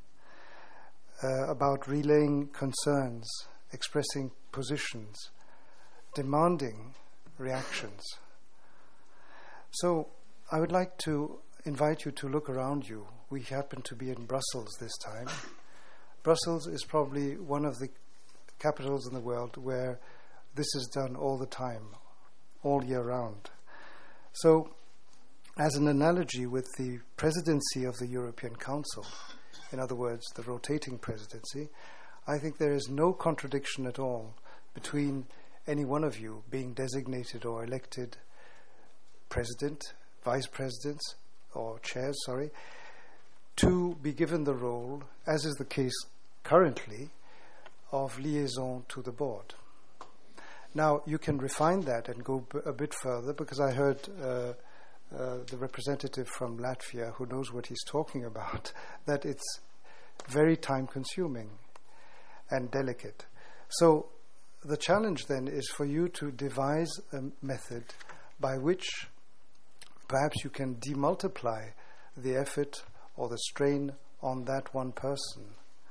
S15: about relaying concerns, expressing positions, demanding reactions. So I would like to invite you to look around you. We happen to be in Brussels this time. Brussels is probably one of the capitals in the world where this is done all the time, all year round. So, as an analogy with the presidency of the European Council, in other words, the rotating presidency, I think there is no contradiction at all between any one of you being designated or elected president, vice presidents, or chairs, to be given the role, as is the case currently, of liaison to the board. Now, you can refine that and go a bit further, because I heard the representative from Latvia, who knows what he's talking about, that it's very time-consuming and delicate. So the challenge then is for you to devise a method by which perhaps you can demultiply the effort or the strain on that one person.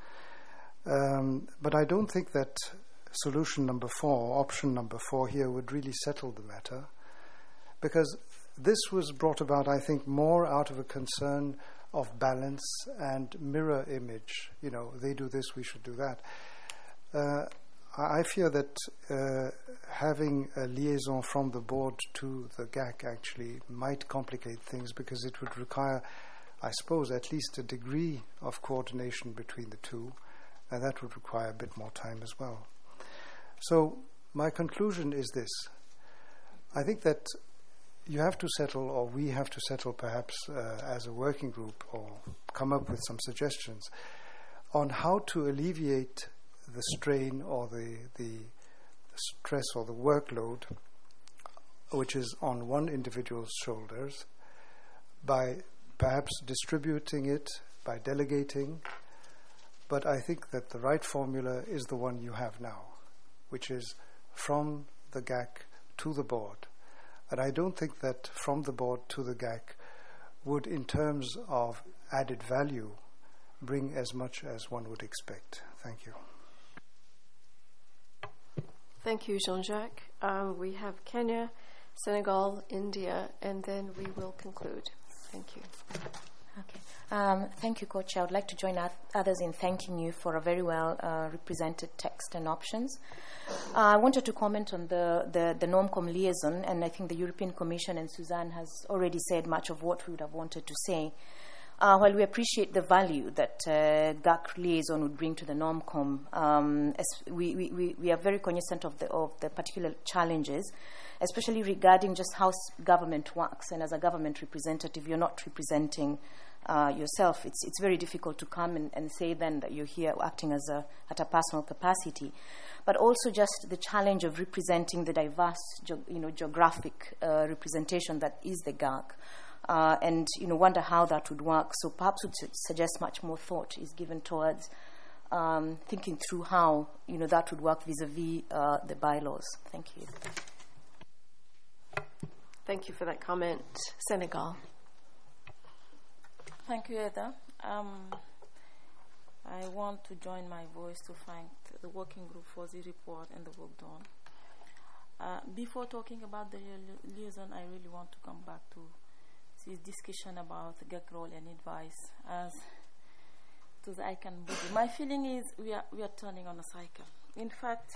S15: But I don't think that solution number 4, option number 4 here would really settle the matter, because this was brought about, I think, more out of a concern of balance and mirror image. You know, they do this, we should do that. I fear that having a liaison from the board to the GAC actually might complicate things, because it would require, I suppose, at least a degree of coordination between the two, and that would require a bit more time as well. So my conclusion is this. I think that you have to settle, or we have to settle perhaps as a working group, or come up with some suggestions on how to alleviate the strain or the stress or the workload which is on one individual's shoulders, by perhaps distributing it, by delegating. But I think that the right formula is the one you have now, which is from the GAC to the board. And I don't think that from the board to the GAC would, in terms of added value, bring as much as one would expect. Thank you.
S3: Thank you, Jean-Jacques. We have Kenya, Senegal, India, and then we will conclude. Thank you.
S16: Okay. Thank you, Coach. I would like to join others in thanking you for a very well represented text and options. I wanted to comment on the NORMCOM liaison, and I think the European Commission and Suzanne has already said much of what we would have wanted to say. While we appreciate the value that GAC liaison would bring to the NORMCOM, we are very cognizant of the particular challenges, especially regarding just how government works. And as a government representative, you're not representing yourself. It's very difficult to come and say then that you're here acting as at a personal capacity. But also just the challenge of representing the diverse geographic representation that is the GAC. And wonder how that would work. So perhaps would suggest much more thought is given towards thinking through how that would work vis-a-vis the bylaws. Thank you.
S3: Thank you for that comment. Senegal.
S17: Thank you, Heather. I want to join my voice to thank the working group for the report and the work done. Before talking about the liaison, I really want to come back to this discussion about GAC role and advice as to the ICANN body. My feeling is we are turning on a cycle. In fact,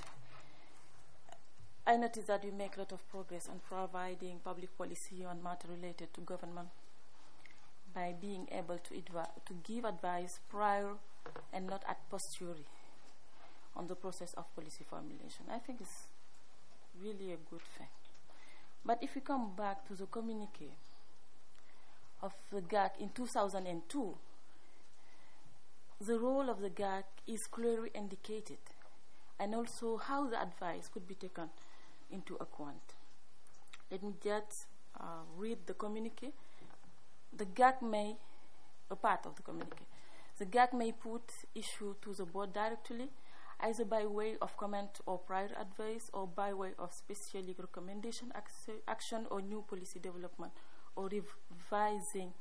S17: I notice that we make a lot of progress on providing public policy on matter related to government by being able to give advice prior and not at posteriori on the process of policy formulation. I think it's really a good thing. But if we come back to the communique of the GAC in 2002, the role of the GAC is clearly indicated, and also how the advice could be taken into account. Let me just read the communique. The GAC may, a part of the communique, the GAC may put issue to the board directly, either by way of comment or prior advice, or by way of specific recommendation, action, or new policy development, or revision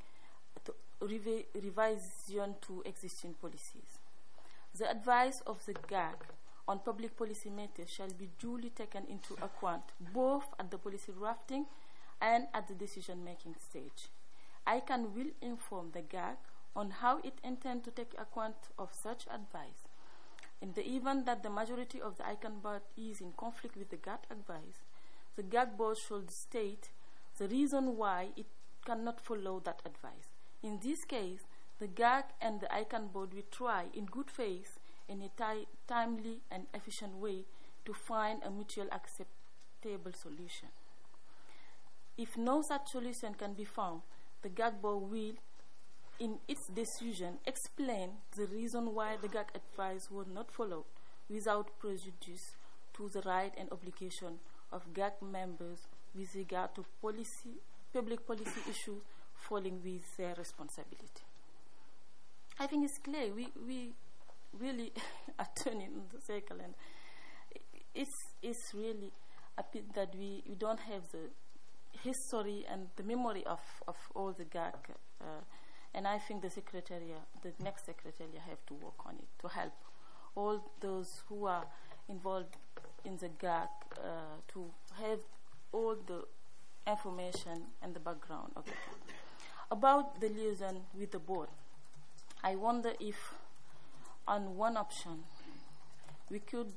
S17: to existing policies. The advice of the GAC on public policy matters shall be duly taken into account both at the policy drafting and at the decision-making stage. ICANN will inform the GAC on how it intends to take account of such advice. In the event that the majority of the ICANN board is in conflict with the GAC advice, the GAC board should state the reason why it cannot follow that advice. In this case, the GAC and the ICANN board will try in good faith in a timely and efficient way to find a mutually acceptable solution. If no such solution can be found, the GAC board will, in its decision, explain the reason why the GAC advice was not followed without prejudice to the right and obligation of GAC members with regard to public policy issues falling with their responsibility. I think it's clear we really are turning the circle, and it's really a pity that we don't have the history and the memory of all the GAC, and I think the next secretariat have to work on it to help all those who are involved in the GAC to have all the information and the background of it. About the liaison with the board, I wonder if on one option we could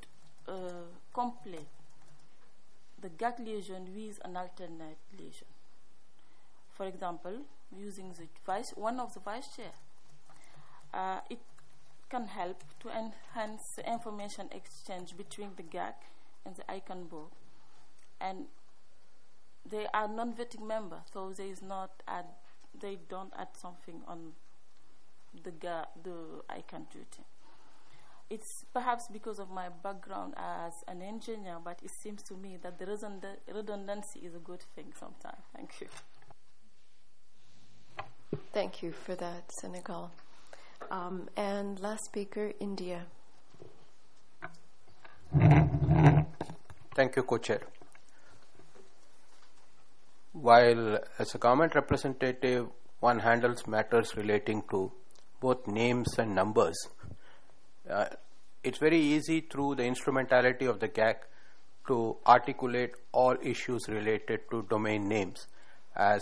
S17: complete the GAC liaison with an alternate liaison. For example, using one of the vice chair, it can help to enhance the information exchange between the GAC and the ICANN board. And they are non-vetting members, so they don't add something on the ICANN duty. It's perhaps because of my background as an engineer, but it seems to me that the redundancy is a good thing sometimes. Thank you.
S3: Thank you for that, Senegal. And last speaker, India.
S18: Thank you, Co-Chair. While as a government representative, one handles matters relating to both names and numbers, it's very easy through the instrumentality of the GAC to articulate all issues related to domain names, as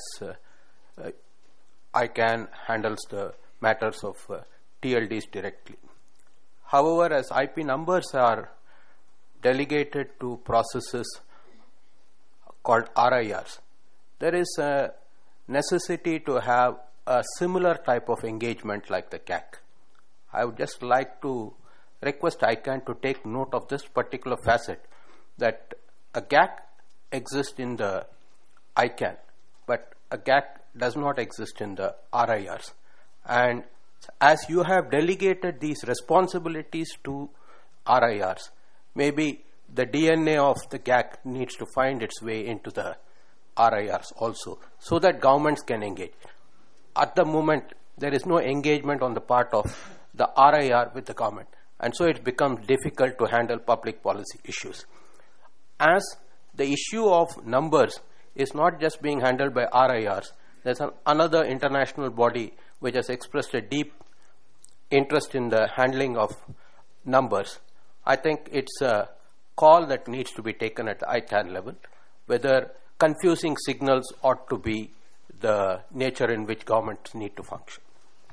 S18: ICANN handles the matters of TLDs directly. However, as IP numbers are delegated to processes called RIRs, there is a necessity to have a similar type of engagement like the GAC. I would just like to request ICANN to take note of this particular facet, that a GAC exists in the ICANN, but a GAC does not exist in the RIRs. And as you have delegated these responsibilities to RIRs, maybe the DNA of the GAC needs to find its way into the RIRs also, so that governments can engage. At the moment, there is no engagement on the part of the RIR with the government, and so it becomes difficult to handle public policy issues. As the issue of numbers is not just being handled by RIRs, there's another international body which has expressed a deep interest in the handling of numbers. I think it's a call that needs to be taken at the ICANN level, whether confusing signals ought to be the nature in which governments need to function.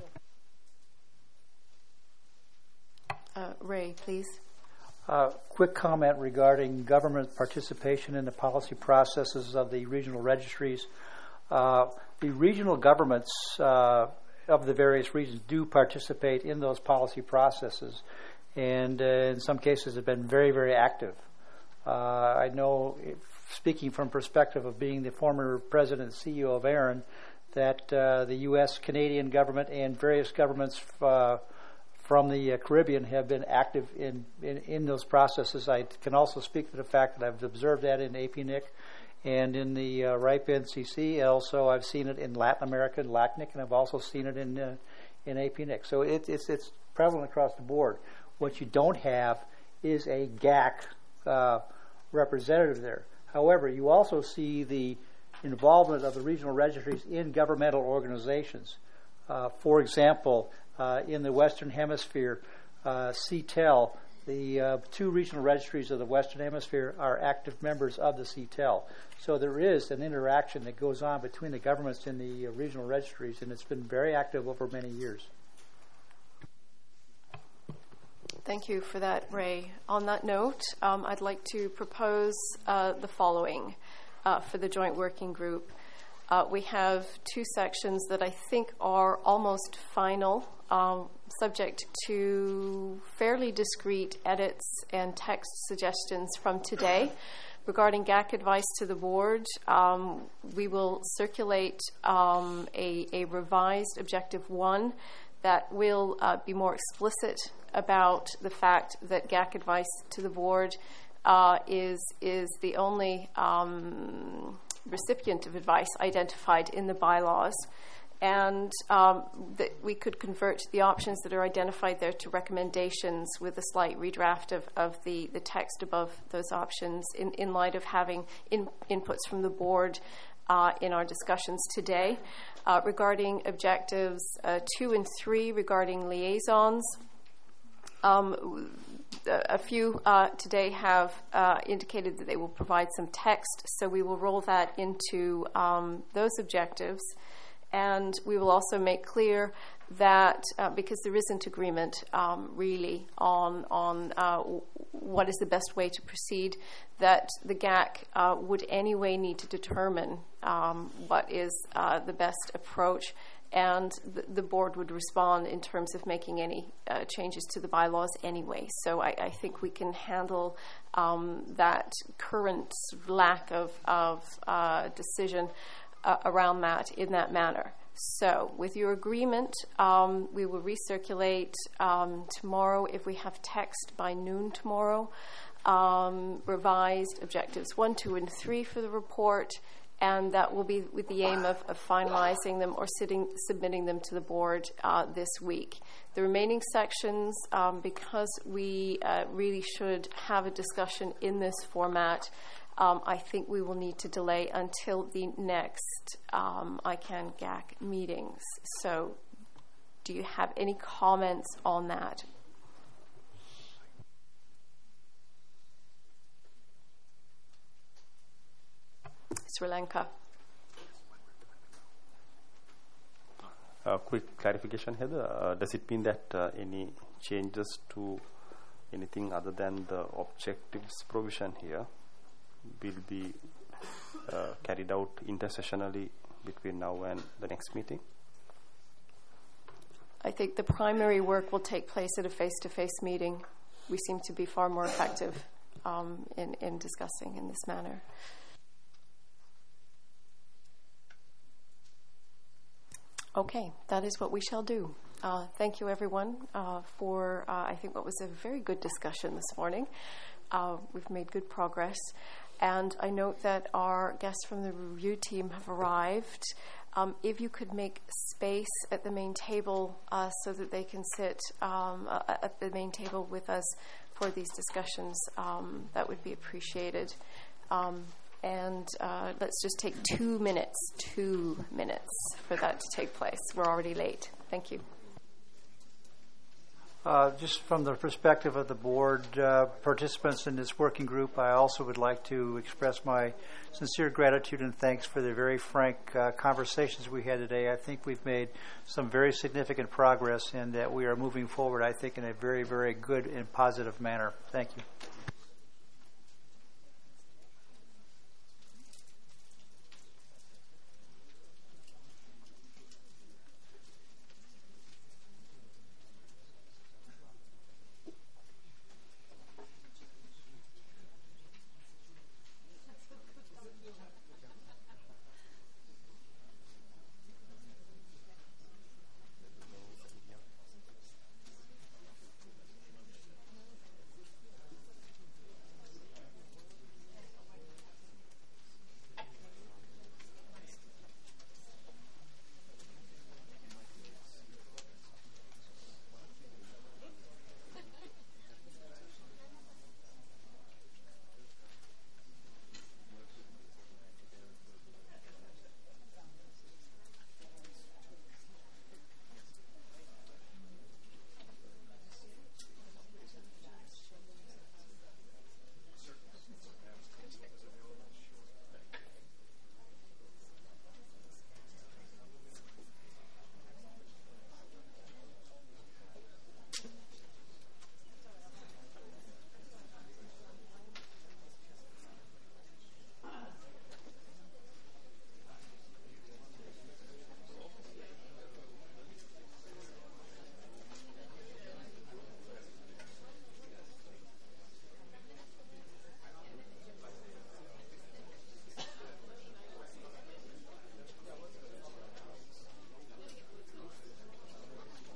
S3: Ray, please.
S4: Quick comment regarding government participation in the policy processes of the regional registries. The regional governments of the various regions do participate in those policy processes, and in some cases have been very, very active. I know, speaking from perspective of being the former president and CEO of AARN, that the U.S., Canadian government, and various governments from the Caribbean have been active in those processes. I can also speak to the fact that I've observed that in APNIC and in the RIPE NCC. Also, I've seen it in Latin America, in LACNIC, and I've also seen it in APNIC. So it's prevalent across the board. What you don't have is a GAC representative there. However, you also see the involvement of the regional registries in governmental organizations. For example, in the Western Hemisphere, CTEL, the two regional registries of the Western Hemisphere are active members of the CTEL. So there is an interaction that goes on between the governments and the regional registries, and it's been very active over many years.
S3: Thank you for that, Ray. On that note, I'd like to propose the following for the joint working group. We have two sections that I think are almost final, subject to fairly discrete edits and text suggestions from today. Regarding GAC advice to the board, we will circulate a revised Objective 1 that will be more explicit about the fact that GAC advice to the board is the only recipient of advice identified in the bylaws, and that we could convert the options that are identified there to recommendations with a slight redraft of the text above those options in light of having inputs from the board in our discussions today. Regarding objectives 2 and 3 regarding liaisons, a few today have indicated that they will provide some text, so we will roll that into those objectives. And we will also make clear that because there isn't agreement really on what is the best way to proceed, that the GAC would anyway need to determine what is the best approach, and the board would respond in terms of making any changes to the bylaws anyway. So I think we can handle that current lack of decision around that in that manner. So with your agreement, we will recirculate tomorrow, if we have text by noon tomorrow, revised objectives 1, 2, and 3 for the report, and that will be with the aim of finalizing them or submitting them to the board this week. The remaining sections, because we really should have a discussion in this format, I think we will need to delay until the next ICANN GAC meetings. So do you have any comments on that? Sri Lanka.
S12: Quick clarification, Heather. Does it mean that any changes to anything other than the objectives provision here will be carried out intersessionally between now and the next meeting?
S3: I think the primary work will take place at a face-to-face meeting. We seem to be far more effective in discussing in this manner. Okay, that is what we shall do. Thank you, everyone, for, I think, what was a very good discussion this morning. We've made good progress. And I note that our guests from the review team have arrived. If you could make space at the main table so that they can sit at the main table with us for these discussions, that would be appreciated. And let's just take 2 minutes for that to take place. We're already late. Thank you.
S4: Just from the perspective of the board participants in this working group, I also would like to express my sincere gratitude and thanks for the very frank conversations we had today. I think we've made some very significant progress and that we are moving forward, I think, in a very, very good and positive manner. Thank you.